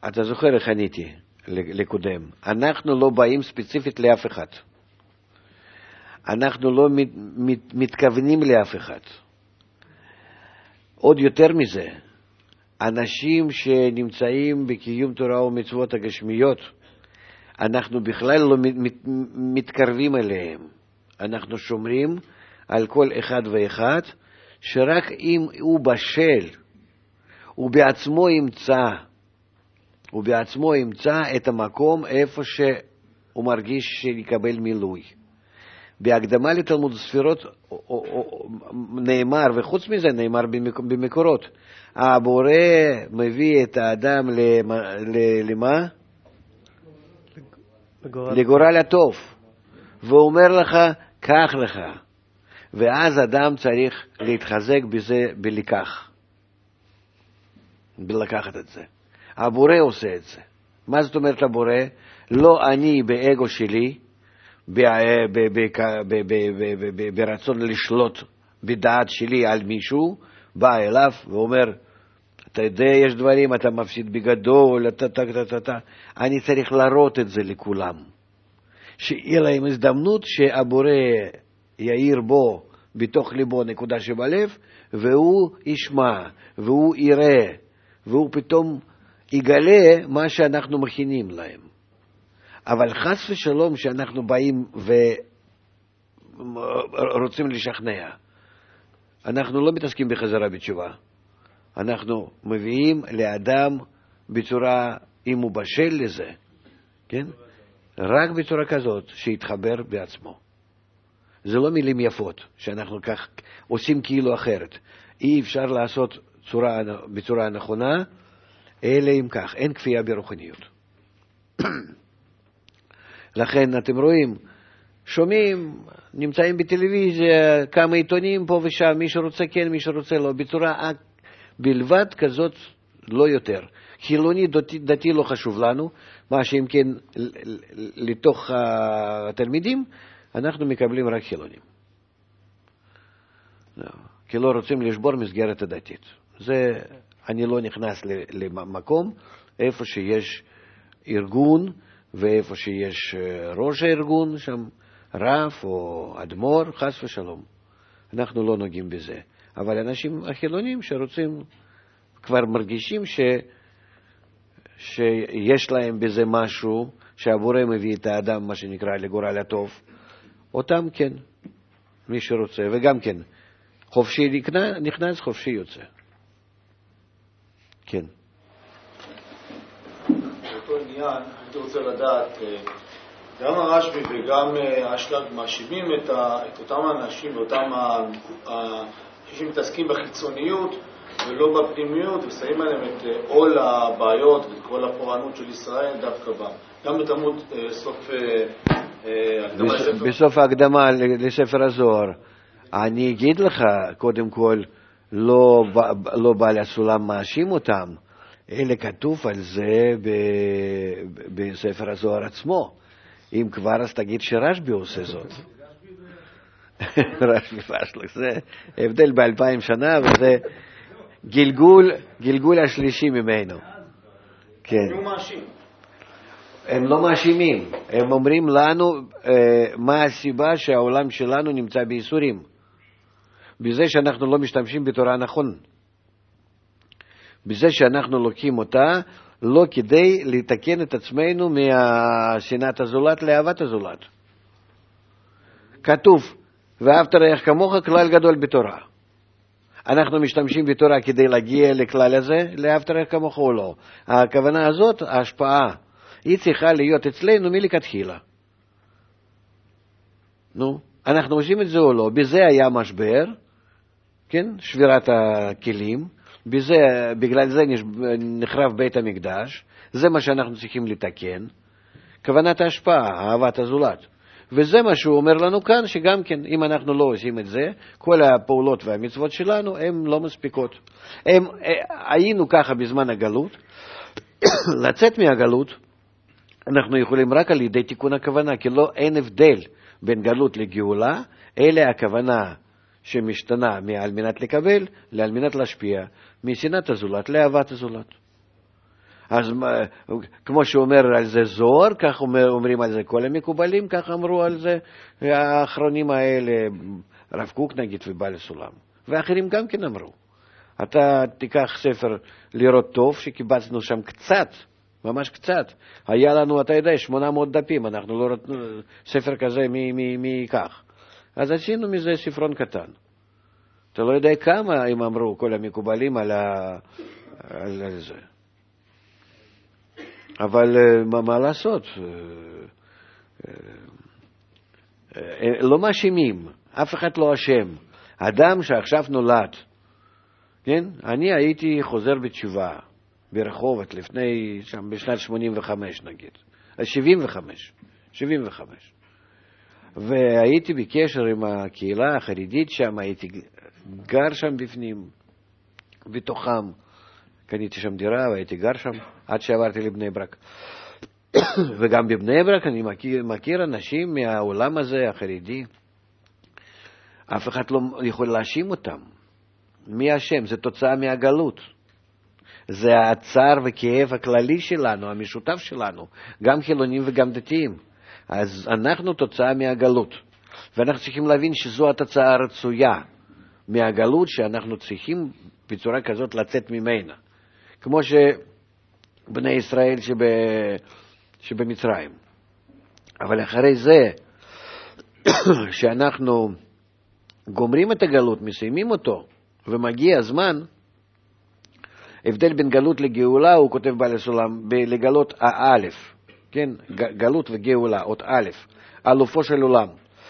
אתה זוכר איך עניתי לקודם. אנחנו לא באים ספציפית לאף אחד. אנחנו לא מת, מת, מתכוונים לאף אחד. עוד יותר מזה, אנשים שנמצאים בקיום תורה ומצוות הגשמיות, אנחנו בכלל לא מת, מת, מתקרבים אליהם. אנחנו שומרים על כל אחד ואחד, שרק אם הוא בשל, הוא בעצמו ימצא, הוא בעצמו ימצא את המקום איפה שהוא מרגיש שיקבל מילוי. בהקדמה לתלמוד ספירות נאמר, וחוץ מזה נאמר במקורות, הבורא מביא את האדם למה? לגורל הטוב, ואומר לך, קח לך, ואז אדם צריך להתחזק בזה בלקח, בלקחת את זה. הבורא עושה את זה. מה זאת אומרת הבורא? לא אני באגו שלי, ברצון לשלוט בדעת שלי על מישהו, בא אליו ואומר, אתה יודע, יש דברים, אתה מפסיד בגדול, אתה, אתה, אתה, אתה. אני צריך להראות את זה לכולם. שיהיה להם הזדמנות שהבורא יאיר בו, בתוך ליבו נקודה שבלב, והוא ישמע, והוא יראה, והוא פתאום יגלה מה שאנחנו מכינים להם. אבל חס ושלום שאנחנו באים ורוצים לשכנע. אנחנו לא מתעסקים בחזרה בתשובה. אנחנו מביאים לאדם בצורה, אם הוא בשל לזה, כן? רק בצורה כזאת שיתחבר בעצמו. זה לא מילים יפות שאנחנו כך עושים כאילו אחרת. אי אפשר לעשות צורה, בצורה נכונה, אלא אם כך, אין כפייה ברוחניות. לכן אתם רואים, שומעים, נמצאים בטלוויזיה, כמה עיתונים פה ושם, מי שרוצה כן, מי שרוצה לא, בצורה בלבד כזאת לא יותר. חילוני דתי, דתי לא חשוב לנו, מה שאם כן לתוך התלמידים, אנחנו מקבלים רק חילונים. לא, כי לא רוצים לשבור מסגרת הדתית. זה, אני לא נכנס למקום, איפה שיש ארגון, ואיפה שיש ראש הארגון, שם רב או אדמו"ר, חס ושלום. אנחנו לא נוגעים בזה. אבל אנשים החילונים שרוצים, כבר מרגישים ש, שיש להם בזה משהו, שהבורא מביא את האדם, מה שנקרא לגורל הטוב, אותם כן, מי שרוצה, וגם כן, חופשי נכנס, חופשי יוצא. כן. באותו עניין, הייתי רוצה לדעת, גם הרשב"י וגם האשלג מאשימים את, ה, את אותם האנשים ואותם האנשים שמתעסקים בחיצוניות ולא בפנימיות, ושמים עליהם את עול הבעיות ואת כל הפורענות של ישראל דווקא בה. גם בתלמוד סוף הקדמה לספר... בסוף ההקדמה לספר הזוהר, אני אגיד לך, קודם כל, לא, לא בעל הסולם מאשים אותם, אלא כתוב על זה בספר הזוהר עצמו. אם כבר, אז תגיד שרשב"י עושה זאת. רשב"י פשלח, זה הבדל באלפיים שנה, וזה גלגול, גלגול השלישי ממנו. כן. הוא מאשים. הם לא מאשימים, הם אומרים לנו אה, מה הסיבה שהעולם שלנו נמצא בייסורים. בזה שאנחנו לא משתמשים בתורה נכון. בזה שאנחנו לוקחים אותה לא כדי לתקן את עצמנו מהשנאת הזולת לאהבת הזולת. כתוב, ואהבת רעך כמוך, כלל גדול בתורה. אנחנו משתמשים בתורה כדי להגיע לכלל הזה, לאהבת רעך כמוך או לא. הכוונה הזאת, ההשפעה, היא צריכה להיות אצלנו מלכתחילה. נו, אנחנו עושים את זה או לא? בזה היה משבר, כן? שבירת הכלים. בזה, בגלל זה נחרב בית המקדש. זה מה שאנחנו צריכים לתקן. כוונת ההשפעה, אהבת הזולת. וזה מה שהוא אומר לנו כאן, שגם כן, אם אנחנו לא עושים את זה, כל הפעולות והמצוות שלנו, הן לא מספיקות. הם, היינו ככה בזמן הגלות. לצאת מהגלות, אנחנו יכולים רק על ידי תיקון הכוונה, כי לא, אין הבדל בין גלות לגאולה, אלא הכוונה שמשתנה מעל מנת לקבל, לעל מנת להשפיע, משנאת הזולת לאהבת הזולת. אז כמו שאומר על זה זוהר, כך אומר, אומרים על זה כל המקובלים, כך אמרו על זה האחרונים האלה, רב קוק נגיד ובעל הסולם. ואחרים גם כן אמרו. אתה תיקח ספר לראות טוב, שקיבצנו שם קצת, ממש קצת. היה לנו, אתה יודע, שמונה מאות דפים, אנחנו לא רצינו ספר כזה מכך. אז עשינו מזה ספרון קטן. אתה לא יודע כמה הם אמרו, כל המקובלים על, ה... על זה. אבל מה, מה לעשות? לא מאשימים, אף אחד לא אשם. אדם שעכשיו נולד, כן? אני הייתי חוזר בתשובה ברחובות לפני, שם בשנת שמונים וחמש נגיד, שבעים וחמש, שבעים וחמש. והייתי בקשר עם הקהילה החרדית שם, הייתי גר שם בפנים, בתוכם. קניתי שם דירה והייתי גר שם עד שעברתי לבני ברק. וגם בבני ברק אני מכיר, מכיר אנשים מהעולם הזה, החרדי. אף אחד לא יכול להאשים אותם. מי השם? זה תוצאה מהגלות. זה הצער וכאב הכללי שלנו, המשותף שלנו, גם חילונים וגם דתיים. אז אנחנו תוצאה מהגלות. ואנחנו צריכים להבין שזו התוצאה הרצויה מהגלות, שאנחנו צריכים בצורה כזאת לצאת ממנה. כמו שבני ישראל שב... שבמצרים. אבל אחרי זה, שאנחנו גומרים את הגלות, מסיימים אותו, ומגיע הזמן, הבדל בין גלות לגאולה, הוא כותב בעל הסולם, לגלות האלף, כן? גלות וגאולה, עוד א', אלופו של עולם.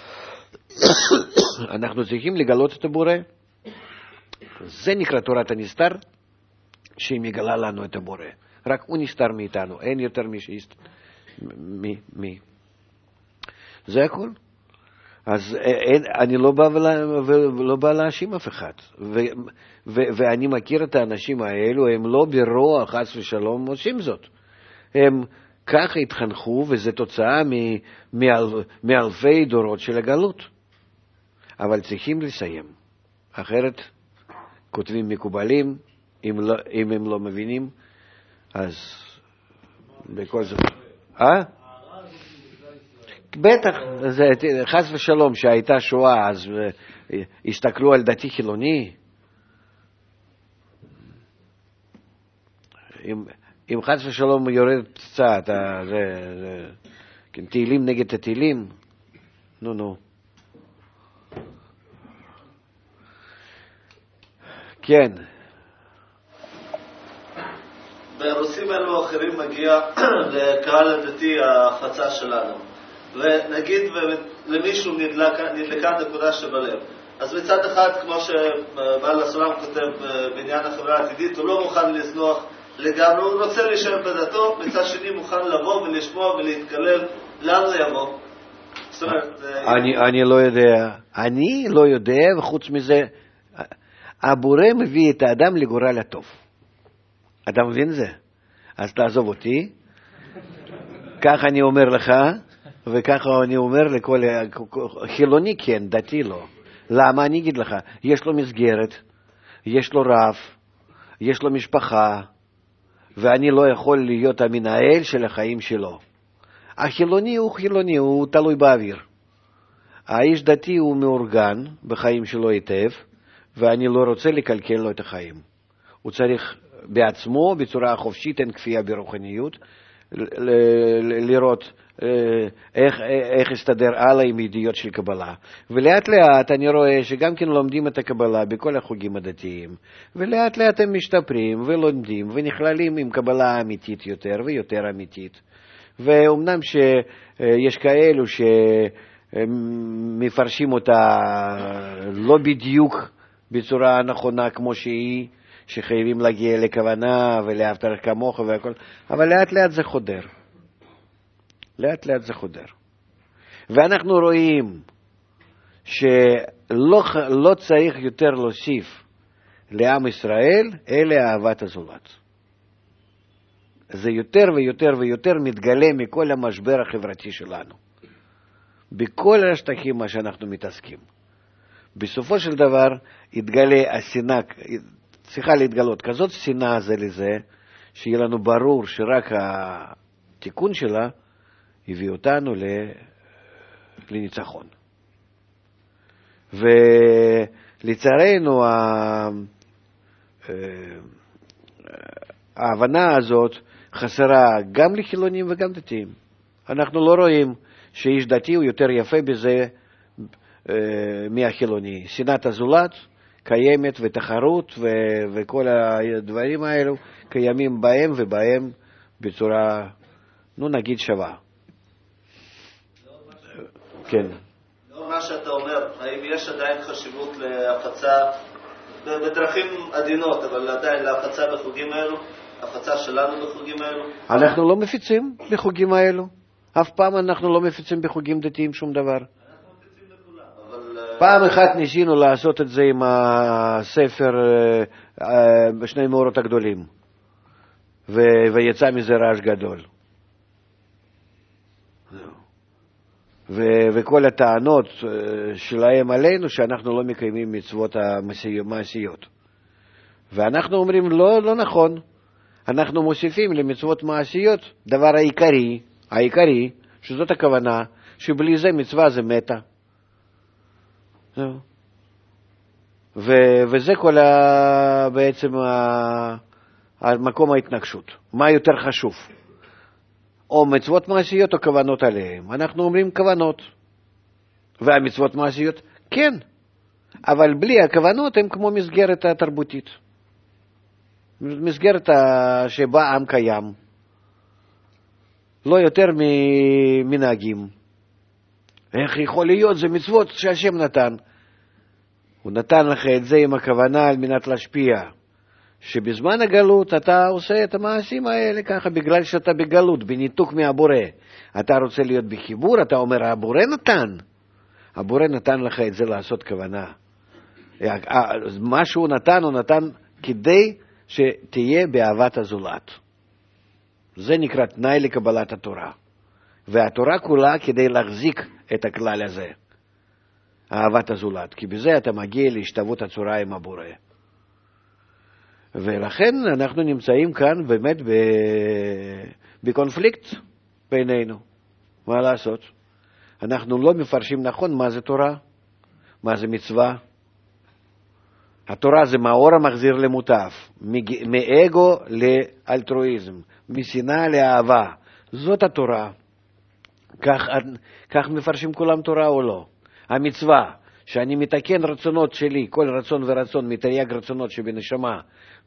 אנחנו צריכים לגלות את הבורא. זה נקרא תורת הנסתר, שהיא מגלה לנו את הבורא. רק הוא נסתר מאיתנו, אין יותר מי שיסתר. מי? מי? זה הכל. אז אין, אני לא בא, לא בא להאשים אף אחד. ו, ו, ואני מכיר את האנשים האלו, הם לא ברוע, חס ושלום, עושים זאת. הם ככה התחנכו, וזה תוצאה מ, מאל, מאלפי דורות של הגלות. אבל צריכים לסיים. אחרת כותבים מקובלים, אם, לא, אם הם לא מבינים, אז בכל זאת. אה? בטח, זה, חס ושלום, שהייתה שואה, אז הסתכלו על דתי חילוני. אם, אם חס ושלום יורד פצצה, אתה, זה, זה, כן, תהילים נגד התהילים, נו נו. כן. בנושאים האלו או אחרים מגיע לקהל הדתי ההפצה שלנו. ונגיד למישהו נדלקה נקודה שבלב. אז מצד אחד, כמו שבעל הסולם כותב בעניין החברה העתידית, הוא לא מוכן לזנוח לגמרי, הוא רוצה להישאר בדתו, מצד שני מוכן לבוא ולשמוע ולהתקלל. לאן זה יבוא? זאת אומרת... אני, אני לא יודע. אני לא יודע, וחוץ מזה, הבורא מביא את האדם לגורל הטוב. אתה מבין זה? אז תעזוב אותי. כך אני אומר לך, וככה אני אומר לכל... חילוני כן, דתי לא. למה? אני אגיד לך, יש לו מסגרת, יש לו רב, יש לו משפחה, ואני לא יכול להיות המנהל של החיים שלו. החילוני הוא חילוני, הוא תלוי באוויר. האיש דתי הוא מאורגן בחיים שלו היטב, ואני לא רוצה לקלקל לו את החיים. הוא צריך בעצמו, בצורה חופשית, אין כפייה ברוחניות, לראות איך, איך הסתדר הלאה עם ידיעות של קבלה. ולאט לאט אני רואה שגם כן לומדים את הקבלה בכל החוגים הדתיים, ולאט לאט הם משתפרים ולומדים ונכללים עם קבלה אמיתית יותר ויותר אמיתית. ואומנם שיש כאלו שמפרשים אותה לא בדיוק בצורה נכונה כמו שהיא, שחייבים להגיע לכוונה ולאהבת לך כמוך והכל, אבל לאט לאט זה חודר. לאט לאט זה חודר. ואנחנו רואים שלא לא צריך יותר להוסיף לעם ישראל, אלא אהבת הזולת. זה יותר ויותר ויותר מתגלה מכל המשבר החברתי שלנו. בכל השטחים מה שאנחנו מתעסקים. בסופו של דבר התגלה השנאה, צריכה להתגלות כזאת שנאה זה לזה, שיהיה לנו ברור שרק התיקון שלה הביא אותנו לניצחון. ולצערנו ההבנה הזאת חסרה גם לחילונים וגם דתיים. אנחנו לא רואים שאיש דתי הוא יותר יפה בזה מהחילוני. שנאת הזולת קיימת, ותחרות ו- וכל הדברים האלו קיימים בהם ובהם בצורה, נו נגיד, שווה. כן. לא מה שאתה אומר, האם יש עדיין חשיבות להפצה בדרכים עדינות, אבל עדיין להפצה בחוגים האלו, הפצה שלנו בחוגים האלו? אנחנו לא מפיצים בחוגים האלו. אף פעם אנחנו לא מפיצים בחוגים דתיים שום דבר. פעם אחת ניסינו לעשות את זה עם הספר בשני מאורות הגדולים, ויצא מזה רעש גדול. וכל הטענות שלהם עלינו שאנחנו לא מקיימים מצוות המעשיות. ואנחנו אומרים, לא, לא נכון. אנחנו מוסיפים למצוות מעשיות דבר העיקרי, העיקרי, שזאת הכוונה, שבלי זה מצווה זה מתה. ו- וזה כל ה- בעצם ה- המקום ההתנגשות. מה יותר חשוב? או מצוות מעשיות או כוונות עליהם. אנחנו אומרים כוונות. והמצוות מעשיות, כן. אבל בלי הכוונות הם כמו מסגרת התרבותית. מסגרת שבה עם קיים. לא יותר ממנהגים. איך יכול להיות? זה מצוות שהשם נתן. הוא נתן לך את זה עם הכוונה על מנת להשפיע. שבזמן הגלות אתה עושה את המעשים האלה ככה, בגלל שאתה בגלות, בניתוק מהבורא. אתה רוצה להיות בחיבור, אתה אומר, הבורא נתן. הבורא נתן לך את זה לעשות כוונה. מה שהוא נתן, הוא נתן כדי שתהיה באהבת הזולת. זה נקרא תנאי לקבלת התורה. והתורה כולה כדי להחזיק את הכלל הזה. אהבת הזולת. כי בזה אתה מגיע להשתוות הצורה עם הבורא. ולכן אנחנו נמצאים כאן באמת בקונפליקט בינינו. מה לעשות? אנחנו לא מפרשים נכון מה זה תורה, מה זה מצווה. התורה זה מאור המחזיר למוטף, מאגו לאלטרואיזם, משנאה לאהבה. זאת התורה. כך, כך מפרשים כולם תורה או לא? המצווה, שאני מתקן רצונות שלי, כל רצון ורצון מתרי"ג רצונות שבנשמה,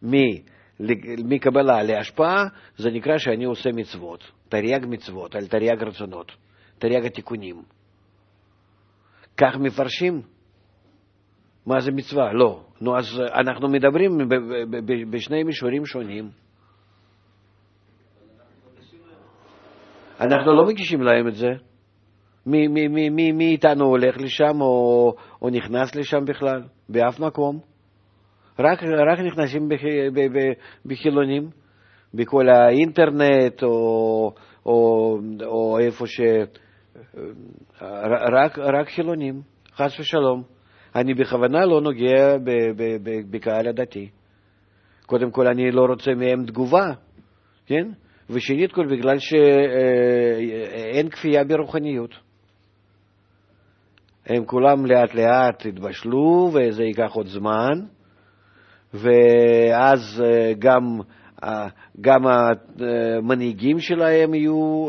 מקבלה להשפעה, זה נקרא שאני עושה מצוות, תרי"ג מצוות, על תרי"ג רצונות, תרי"ג התיקונים. כך מפרשים? מה זה מצווה? לא. נו, אז אנחנו מדברים בשני מישורים שונים. אנחנו לא מגישים להם את זה. מי, מי, מי, מי, מי איתנו הולך לשם או, או נכנס לשם בכלל? באף מקום. רק, רק נכנסים בח, ב, ב, בחילונים, בכל האינטרנט או, או, או איפה ש... רק, רק חילונים, חס ושלום. אני בכוונה לא נוגע ב, ב, ב, בקהל הדתי. קודם כל אני לא רוצה מהם תגובה, כן? ושנית כל בגלל שאין כפייה ברוחניות. הם כולם לאט לאט התבשלו וזה ייקח עוד זמן, ואז גם, גם המנהיגים שלהם יהיו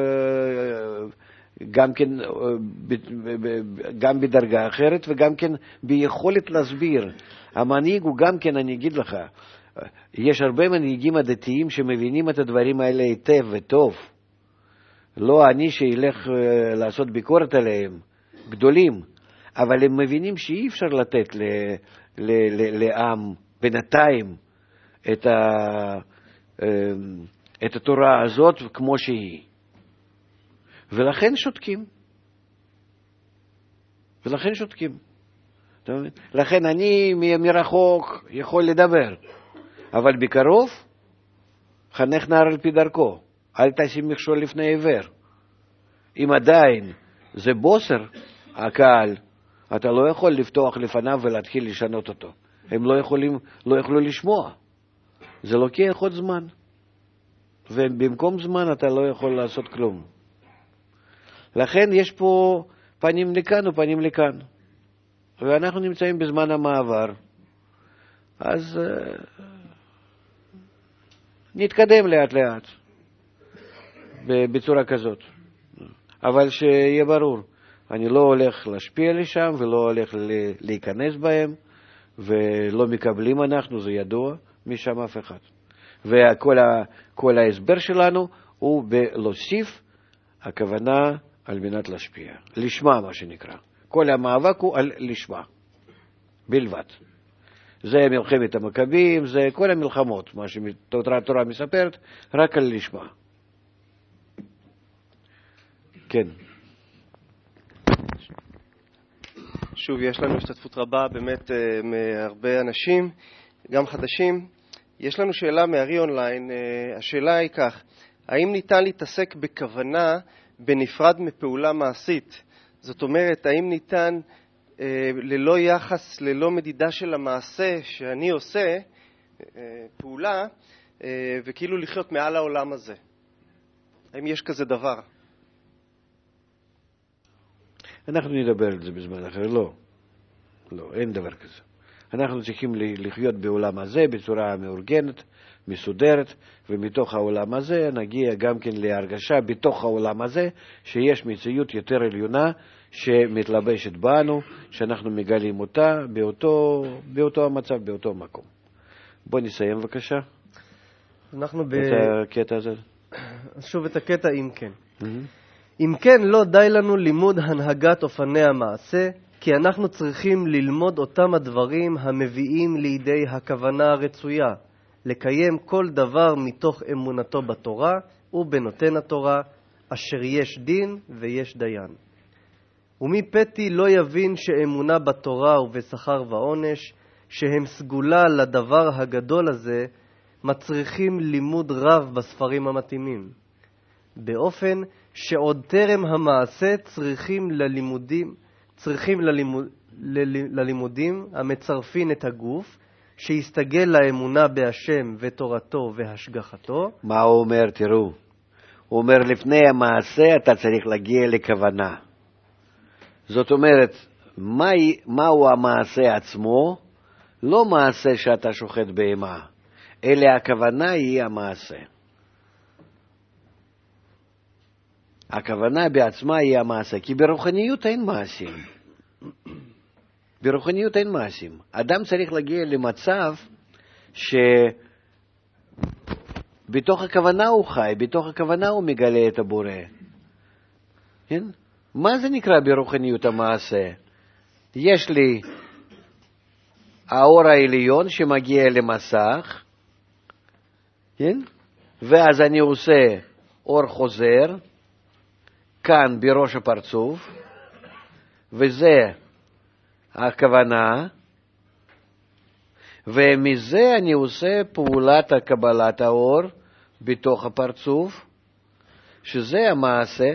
גם כן, גם בדרגה אחרת וגם כן ביכולת להסביר. המנהיג הוא גם כן, אני אגיד לך, יש הרבה מנהיגים הדתיים שמבינים את הדברים האלה היטב וטוב. לא אני שילך לעשות ביקורת עליהם, גדולים, אבל הם מבינים שאי אפשר לתת ל, ל, ל, לעם בינתיים את, ה, את התורה הזאת כמו שהיא. ולכן שותקים. ולכן שותקים. לכן אני מרחוק יכול לדבר. אבל בקרוב, חנך נער על פי דרכו. אל תשים מכשול לפני עיוור. אם עדיין זה בוסר, הקהל, אתה לא יכול לפתוח לפניו ולהתחיל לשנות אותו. הם לא יכולים, לא יכולו לשמוע. זה לוקח עוד זמן. ובמקום זמן אתה לא יכול לעשות כלום. לכן יש פה פנים לכאן ופנים לכאן. ואנחנו נמצאים בזמן המעבר, אז uh, נתקדם לאט לאט בצורה כזאת. אבל שיהיה ברור, אני לא הולך להשפיע לשם ולא הולך להיכנס בהם, ולא מקבלים אנחנו, זה ידוע, משם אף אחד. וכל ה, כל ההסבר שלנו הוא בלהוסיף, הכוונה על מנת להשפיע. לשמה מה שנקרא. כל המאבק הוא על לשמה. בלבד. זה מלחמת המכבים, זה כל המלחמות, מה שהתורה מספרת, רק על לשמה. כן. שוב, יש לנו השתתפות רבה באמת מהרבה אנשים, גם חדשים. יש לנו שאלה מארי אונליין, השאלה היא כך, האם ניתן להתעסק בכוונה בנפרד מפעולה מעשית? זאת אומרת, האם ניתן אה, ללא יחס, ללא מדידה של המעשה שאני עושה, אה, פעולה, אה, וכאילו לחיות מעל העולם הזה? האם יש כזה דבר? אנחנו נדבר על זה בזמן אחר, לא. לא, אין דבר כזה. אנחנו צריכים לחיות בעולם הזה בצורה מאורגנת, מסודרת, ומתוך העולם הזה נגיע גם כן להרגשה בתוך העולם הזה שיש מציאות יותר עליונה שמתלבשת בנו, שאנחנו מגלים אותה באותו, באותו המצב, באותו מקום. בוא נסיים בבקשה. אנחנו ב... את הקטע הזה. שוב את הקטע אם כן. Mm-hmm. אם כן, לא די לנו לימוד הנהגת אופני המעשה, כי אנחנו צריכים ללמוד אותם הדברים המביאים לידי הכוונה הרצויה, לקיים כל דבר מתוך אמונתו בתורה ובנותן התורה, אשר יש דין ויש דיין. ומי פתי לא יבין שאמונה בתורה ובשכר ועונש, שהם סגולה לדבר הגדול הזה, מצריכים לימוד רב בספרים המתאימים. באופן שעוד טרם המעשה צריכים ללימודים, צריכים ללימוד, ללימודים המצרפין את הגוף, שיסתגל לאמונה בהשם ותורתו והשגחתו. מה הוא אומר? תראו. הוא אומר, לפני המעשה אתה צריך להגיע לכוונה. זאת אומרת, מה, מהו המעשה עצמו? לא מעשה שאתה שוחט בהמה, אלא הכוונה היא המעשה. הכוונה בעצמה היא המעשה, כי ברוחניות אין מעשים. ברוחניות אין מעשים. אדם צריך להגיע למצב שבתוך הכוונה הוא חי, בתוך הכוונה הוא מגלה את הבורא. כן? מה זה נקרא ברוחניות המעשה? יש לי האור העליון שמגיע למסך, כן? ואז אני עושה אור חוזר, כאן בראש הפרצוף, וזה הכוונה, ומזה אני עושה פעולת קבלת האור בתוך הפרצוף, שזה המעשה.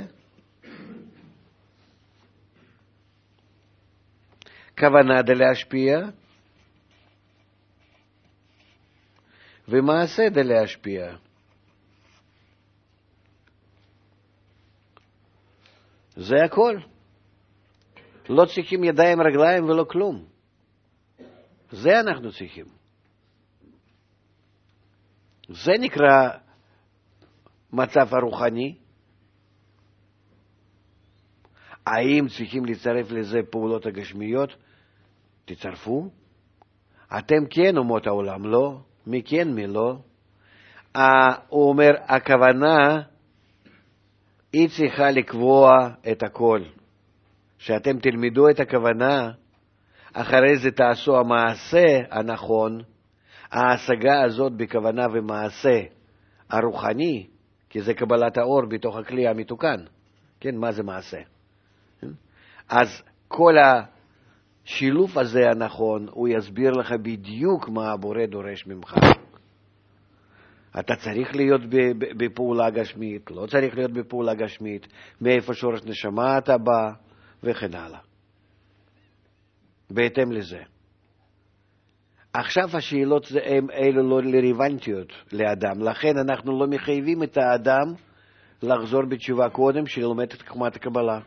כוונה דלהשפיע, ומעשה דלהשפיע. זה הכל. לא צריכים ידיים, רגליים ולא כלום. זה אנחנו צריכים. זה נקרא מצב הרוחני. האם צריכים לצרף לזה פעולות הגשמיות? תצרפו. אתם כן אומות העולם, לא? מי כן, מי לא? הוא אומר, הכוונה היא צריכה לקבוע את הכל. שאתם תלמדו את הכוונה, אחרי זה תעשו המעשה הנכון, ההשגה הזאת בכוונה ומעשה הרוחני, כי זה קבלת האור בתוך הכלי המתוקן. כן, מה זה מעשה? אז כל השילוב הזה הנכון, הוא יסביר לך בדיוק מה הבורא דורש ממך. אתה צריך להיות בפעולה גשמית, לא צריך להיות בפעולה גשמית, מאיפה שורש נשמה אתה בא, וכן הלאה. בהתאם לזה. עכשיו השאלות הן אלו לא רלוונטיות לאדם, לכן אנחנו לא מחייבים את האדם לחזור בתשובה קודם שלומד את חוכמת הקבלה.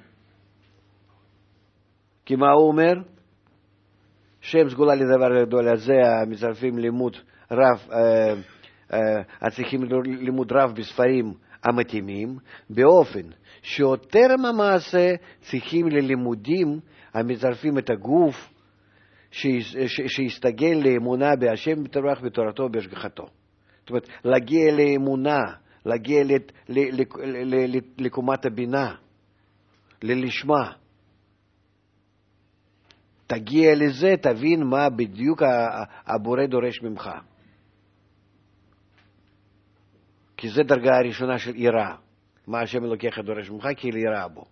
כי מה הוא אומר? שם סגולה לדבר גדול הזה, המצרפים לימוד רב, אה, אה, הצריכים לימוד רב בספרים המתאימים, באופן שאותרם המעשה צריכים ללימודים המצרפים את הגוף שיסתגל לאמונה בהשם בתורך בתורתו בהשגחתו. זאת אומרת, להגיע לאמונה, להגיע לקומת הבינה, ללשמה. תגיע לזה, תבין מה בדיוק הבורא דורש ממך. כי זו דרגה הראשונה של יראה. מה השם אלוקיך דורש ממך? כי יראה בו.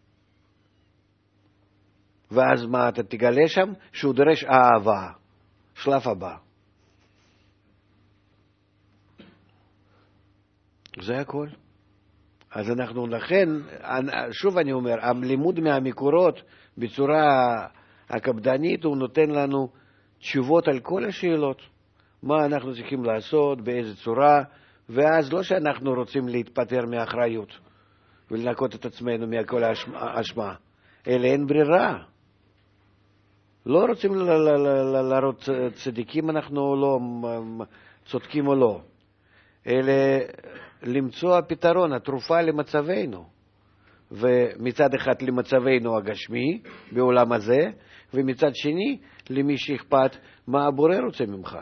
ואז מה אתה תגלה שם? שהוא דורש אהבה. שלב הבא. זה הכל. אז אנחנו לכן, שוב אני אומר, הלימוד מהמקורות בצורה הקפדנית הוא נותן לנו תשובות על כל השאלות. מה אנחנו צריכים לעשות, באיזה צורה, ואז לא שאנחנו רוצים להתפטר מאחריות ולנקות את עצמנו מכל האשמה, אלא אין ברירה. לא רוצים להראות צדיקים אנחנו לא צודקים או לא, אלא למצוא הפתרון, התרופה למצבנו. ומצד אחד למצבנו הגשמי בעולם הזה, ומצד שני למי שאכפת מה הבורא רוצה ממך.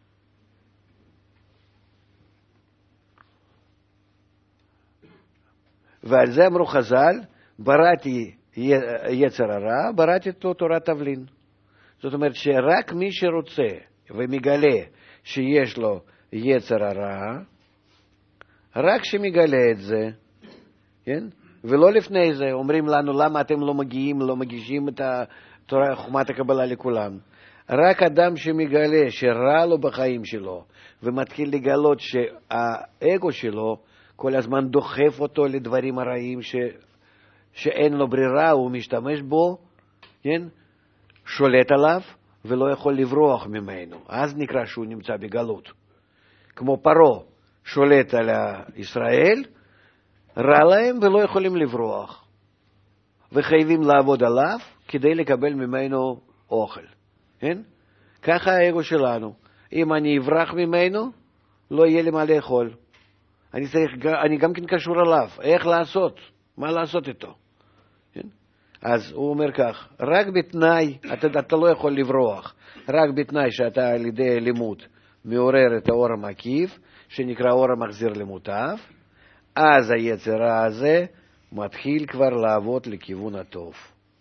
ועל זה אמרו חז"ל, בראתי יצר הרע, בראתי אותו תורת תבלין. זאת אומרת שרק מי שרוצה ומגלה שיש לו יצר הרע, רק שמגלה את זה, כן? ולא לפני זה, אומרים לנו למה אתם לא מגיעים, לא מגישים את התורה, חוכמת הקבלה לכולם. רק אדם שמגלה שרע לו בחיים שלו, ומתחיל לגלות שהאגו שלו כל הזמן דוחף אותו לדברים הרעים ש... שאין לו ברירה, הוא משתמש בו, כן? שולט עליו ולא יכול לברוח ממנו. אז נקרא שהוא נמצא בגלות. כמו פרעה שולט על ישראל, רע להם ולא יכולים לברוח. וחייבים לעבוד עליו כדי לקבל ממנו אוכל. כן? ככה האגו שלנו. אם אני אברח ממנו, לא יהיה לי מה לאכול. אני, צריך, אני גם כן קשור עליו. איך לעשות? מה לעשות איתו? כן? אז הוא אומר כך, רק בתנאי, אתה, אתה לא יכול לברוח, רק בתנאי שאתה על ידי לימוד מעורר את האור המקיף, שנקרא אור המחזיר למוטב, אז היצרה הזה מתחיל כבר לעבוד לכיוון הטוב.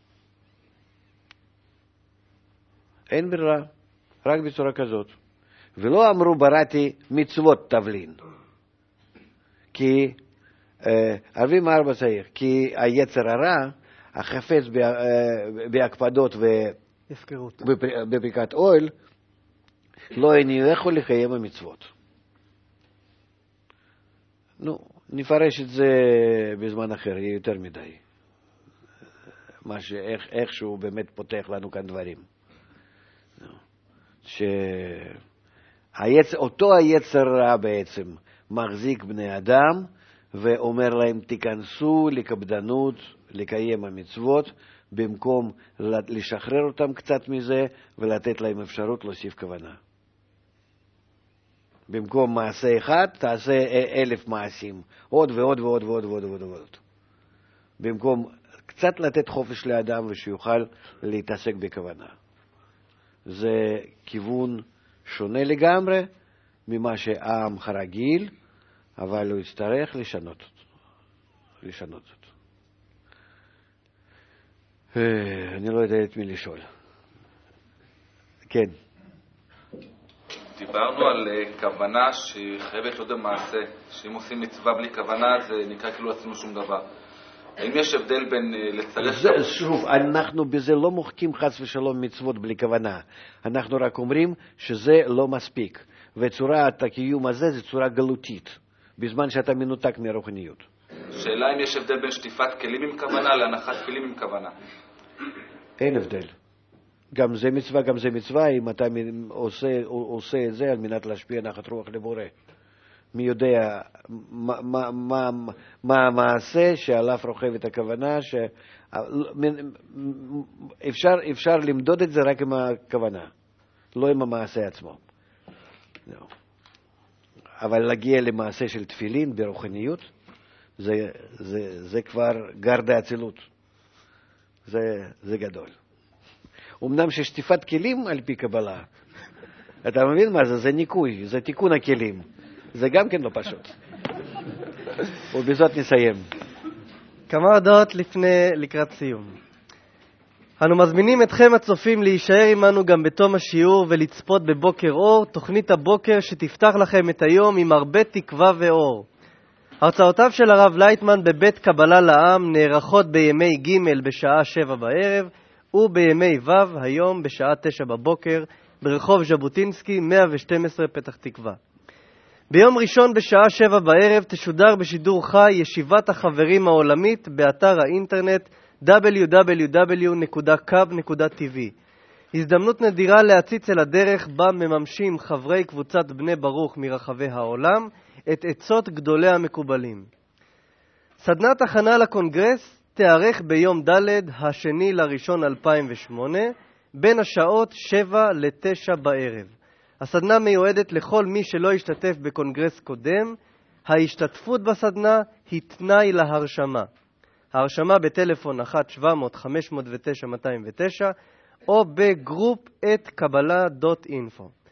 אין ברירה, רק בצורה כזאת. ולא אמרו בראתי מצוות תבלין. כי, אבי מרבה צעיר, כי היצר הרע, החפץ בהקפדות ובברכת אוהל, לא הניחו לקיים המצוות. נו, נפרש את זה בזמן אחר, יהיה יותר מדי. מה שאיך, איך שהוא באמת פותח לנו כאן דברים. שאותו היצר רע בעצם מחזיק בני אדם, ואומר להם תיכנסו לקפדנות, לקיים המצוות, במקום לשחרר אותם קצת מזה ולתת להם אפשרות להוסיף כוונה. במקום מעשה אחד, תעשה אלף מעשים, עוד ועוד ועוד ועוד ועוד ועוד ועוד. במקום קצת לתת חופש לאדם ושיוכל להתעסק בכוונה. זה כיוון שונה לגמרי ממה שהעם הרגיל, אבל הוא יצטרך לשנות אותו. לשנות אותו. אני לא יודע את מי לשאול. כן. דיברנו על כוונה שהיא חייבת להיות במעשה, שאם עושים מצווה בלי כוונה זה נקרא כאילו עשינו שום דבר. האם יש הבדל בין לצרף... זה, שוב, אנחנו בזה לא מוחקים חס ושלום מצוות בלי כוונה. אנחנו רק אומרים שזה לא מספיק. וצורת הקיום הזה זה צורה גלותית, בזמן שאתה מנותק מהרוחניות. שאלה אם יש הבדל בין שטיפת כלים עם כוונה להנחת כלים עם כוונה. אין הבדל. גם זה מצווה, גם זה מצווה, אם אתה עושה, עושה את זה על מנת להשפיע נחת רוח לבורא. מי יודע מה, מה, מה, מה המעשה שעליו רוכבת הכוונה, שאפשר, אפשר למדוד את זה רק עם הכוונה, לא עם המעשה עצמו. No. אבל להגיע למעשה של תפילין ברוחניות, זה, זה, זה כבר גרדה אצילות. זה, זה גדול. אמנם ששטיפת כלים על פי קבלה, אתה מבין מה זה? זה ניקוי, זה תיקון הכלים. זה גם כן לא פשוט. ובזאת נסיים. כמה הודעות לפני, לקראת סיום. אנו מזמינים אתכם הצופים להישאר עמנו גם בתום השיעור ולצפות בבוקר אור, תוכנית הבוקר שתפתח לכם את היום עם הרבה תקווה ואור. הרצאותיו של הרב לייטמן בבית קבלה לעם נערכות בימי ג' בשעה שבע בערב ובימי ו' היום בשעה תשע בבוקר ברחוב ז'בוטינסקי מאה ושתים עשרה פתח תקווה. ביום ראשון בשעה שבע בערב תשודר בשידור חי ישיבת החברים העולמית באתר האינטרנט דאבליו דאבליו דאבליו נקודה קאב נקודה טי וי. הזדמנות נדירה להציץ אל הדרך בה מממשים חברי קבוצת בני ברוך מרחבי העולם את עצות גדולי המקובלים. סדנת הכנה לקונגרס תארך ביום ד' השני לראשון אלפיים ושמונה בין השעות שבע לתשע בערב. הסדנה מיועדת לכל מי שלא השתתף בקונגרס קודם. ההשתתפות בסדנה היא תנאי להרשמה. ההרשמה בטלפון אחת שבע מאות חמש מאות ותשע מאתיים ותשע או בגרופ את קבלה דוט אינפו.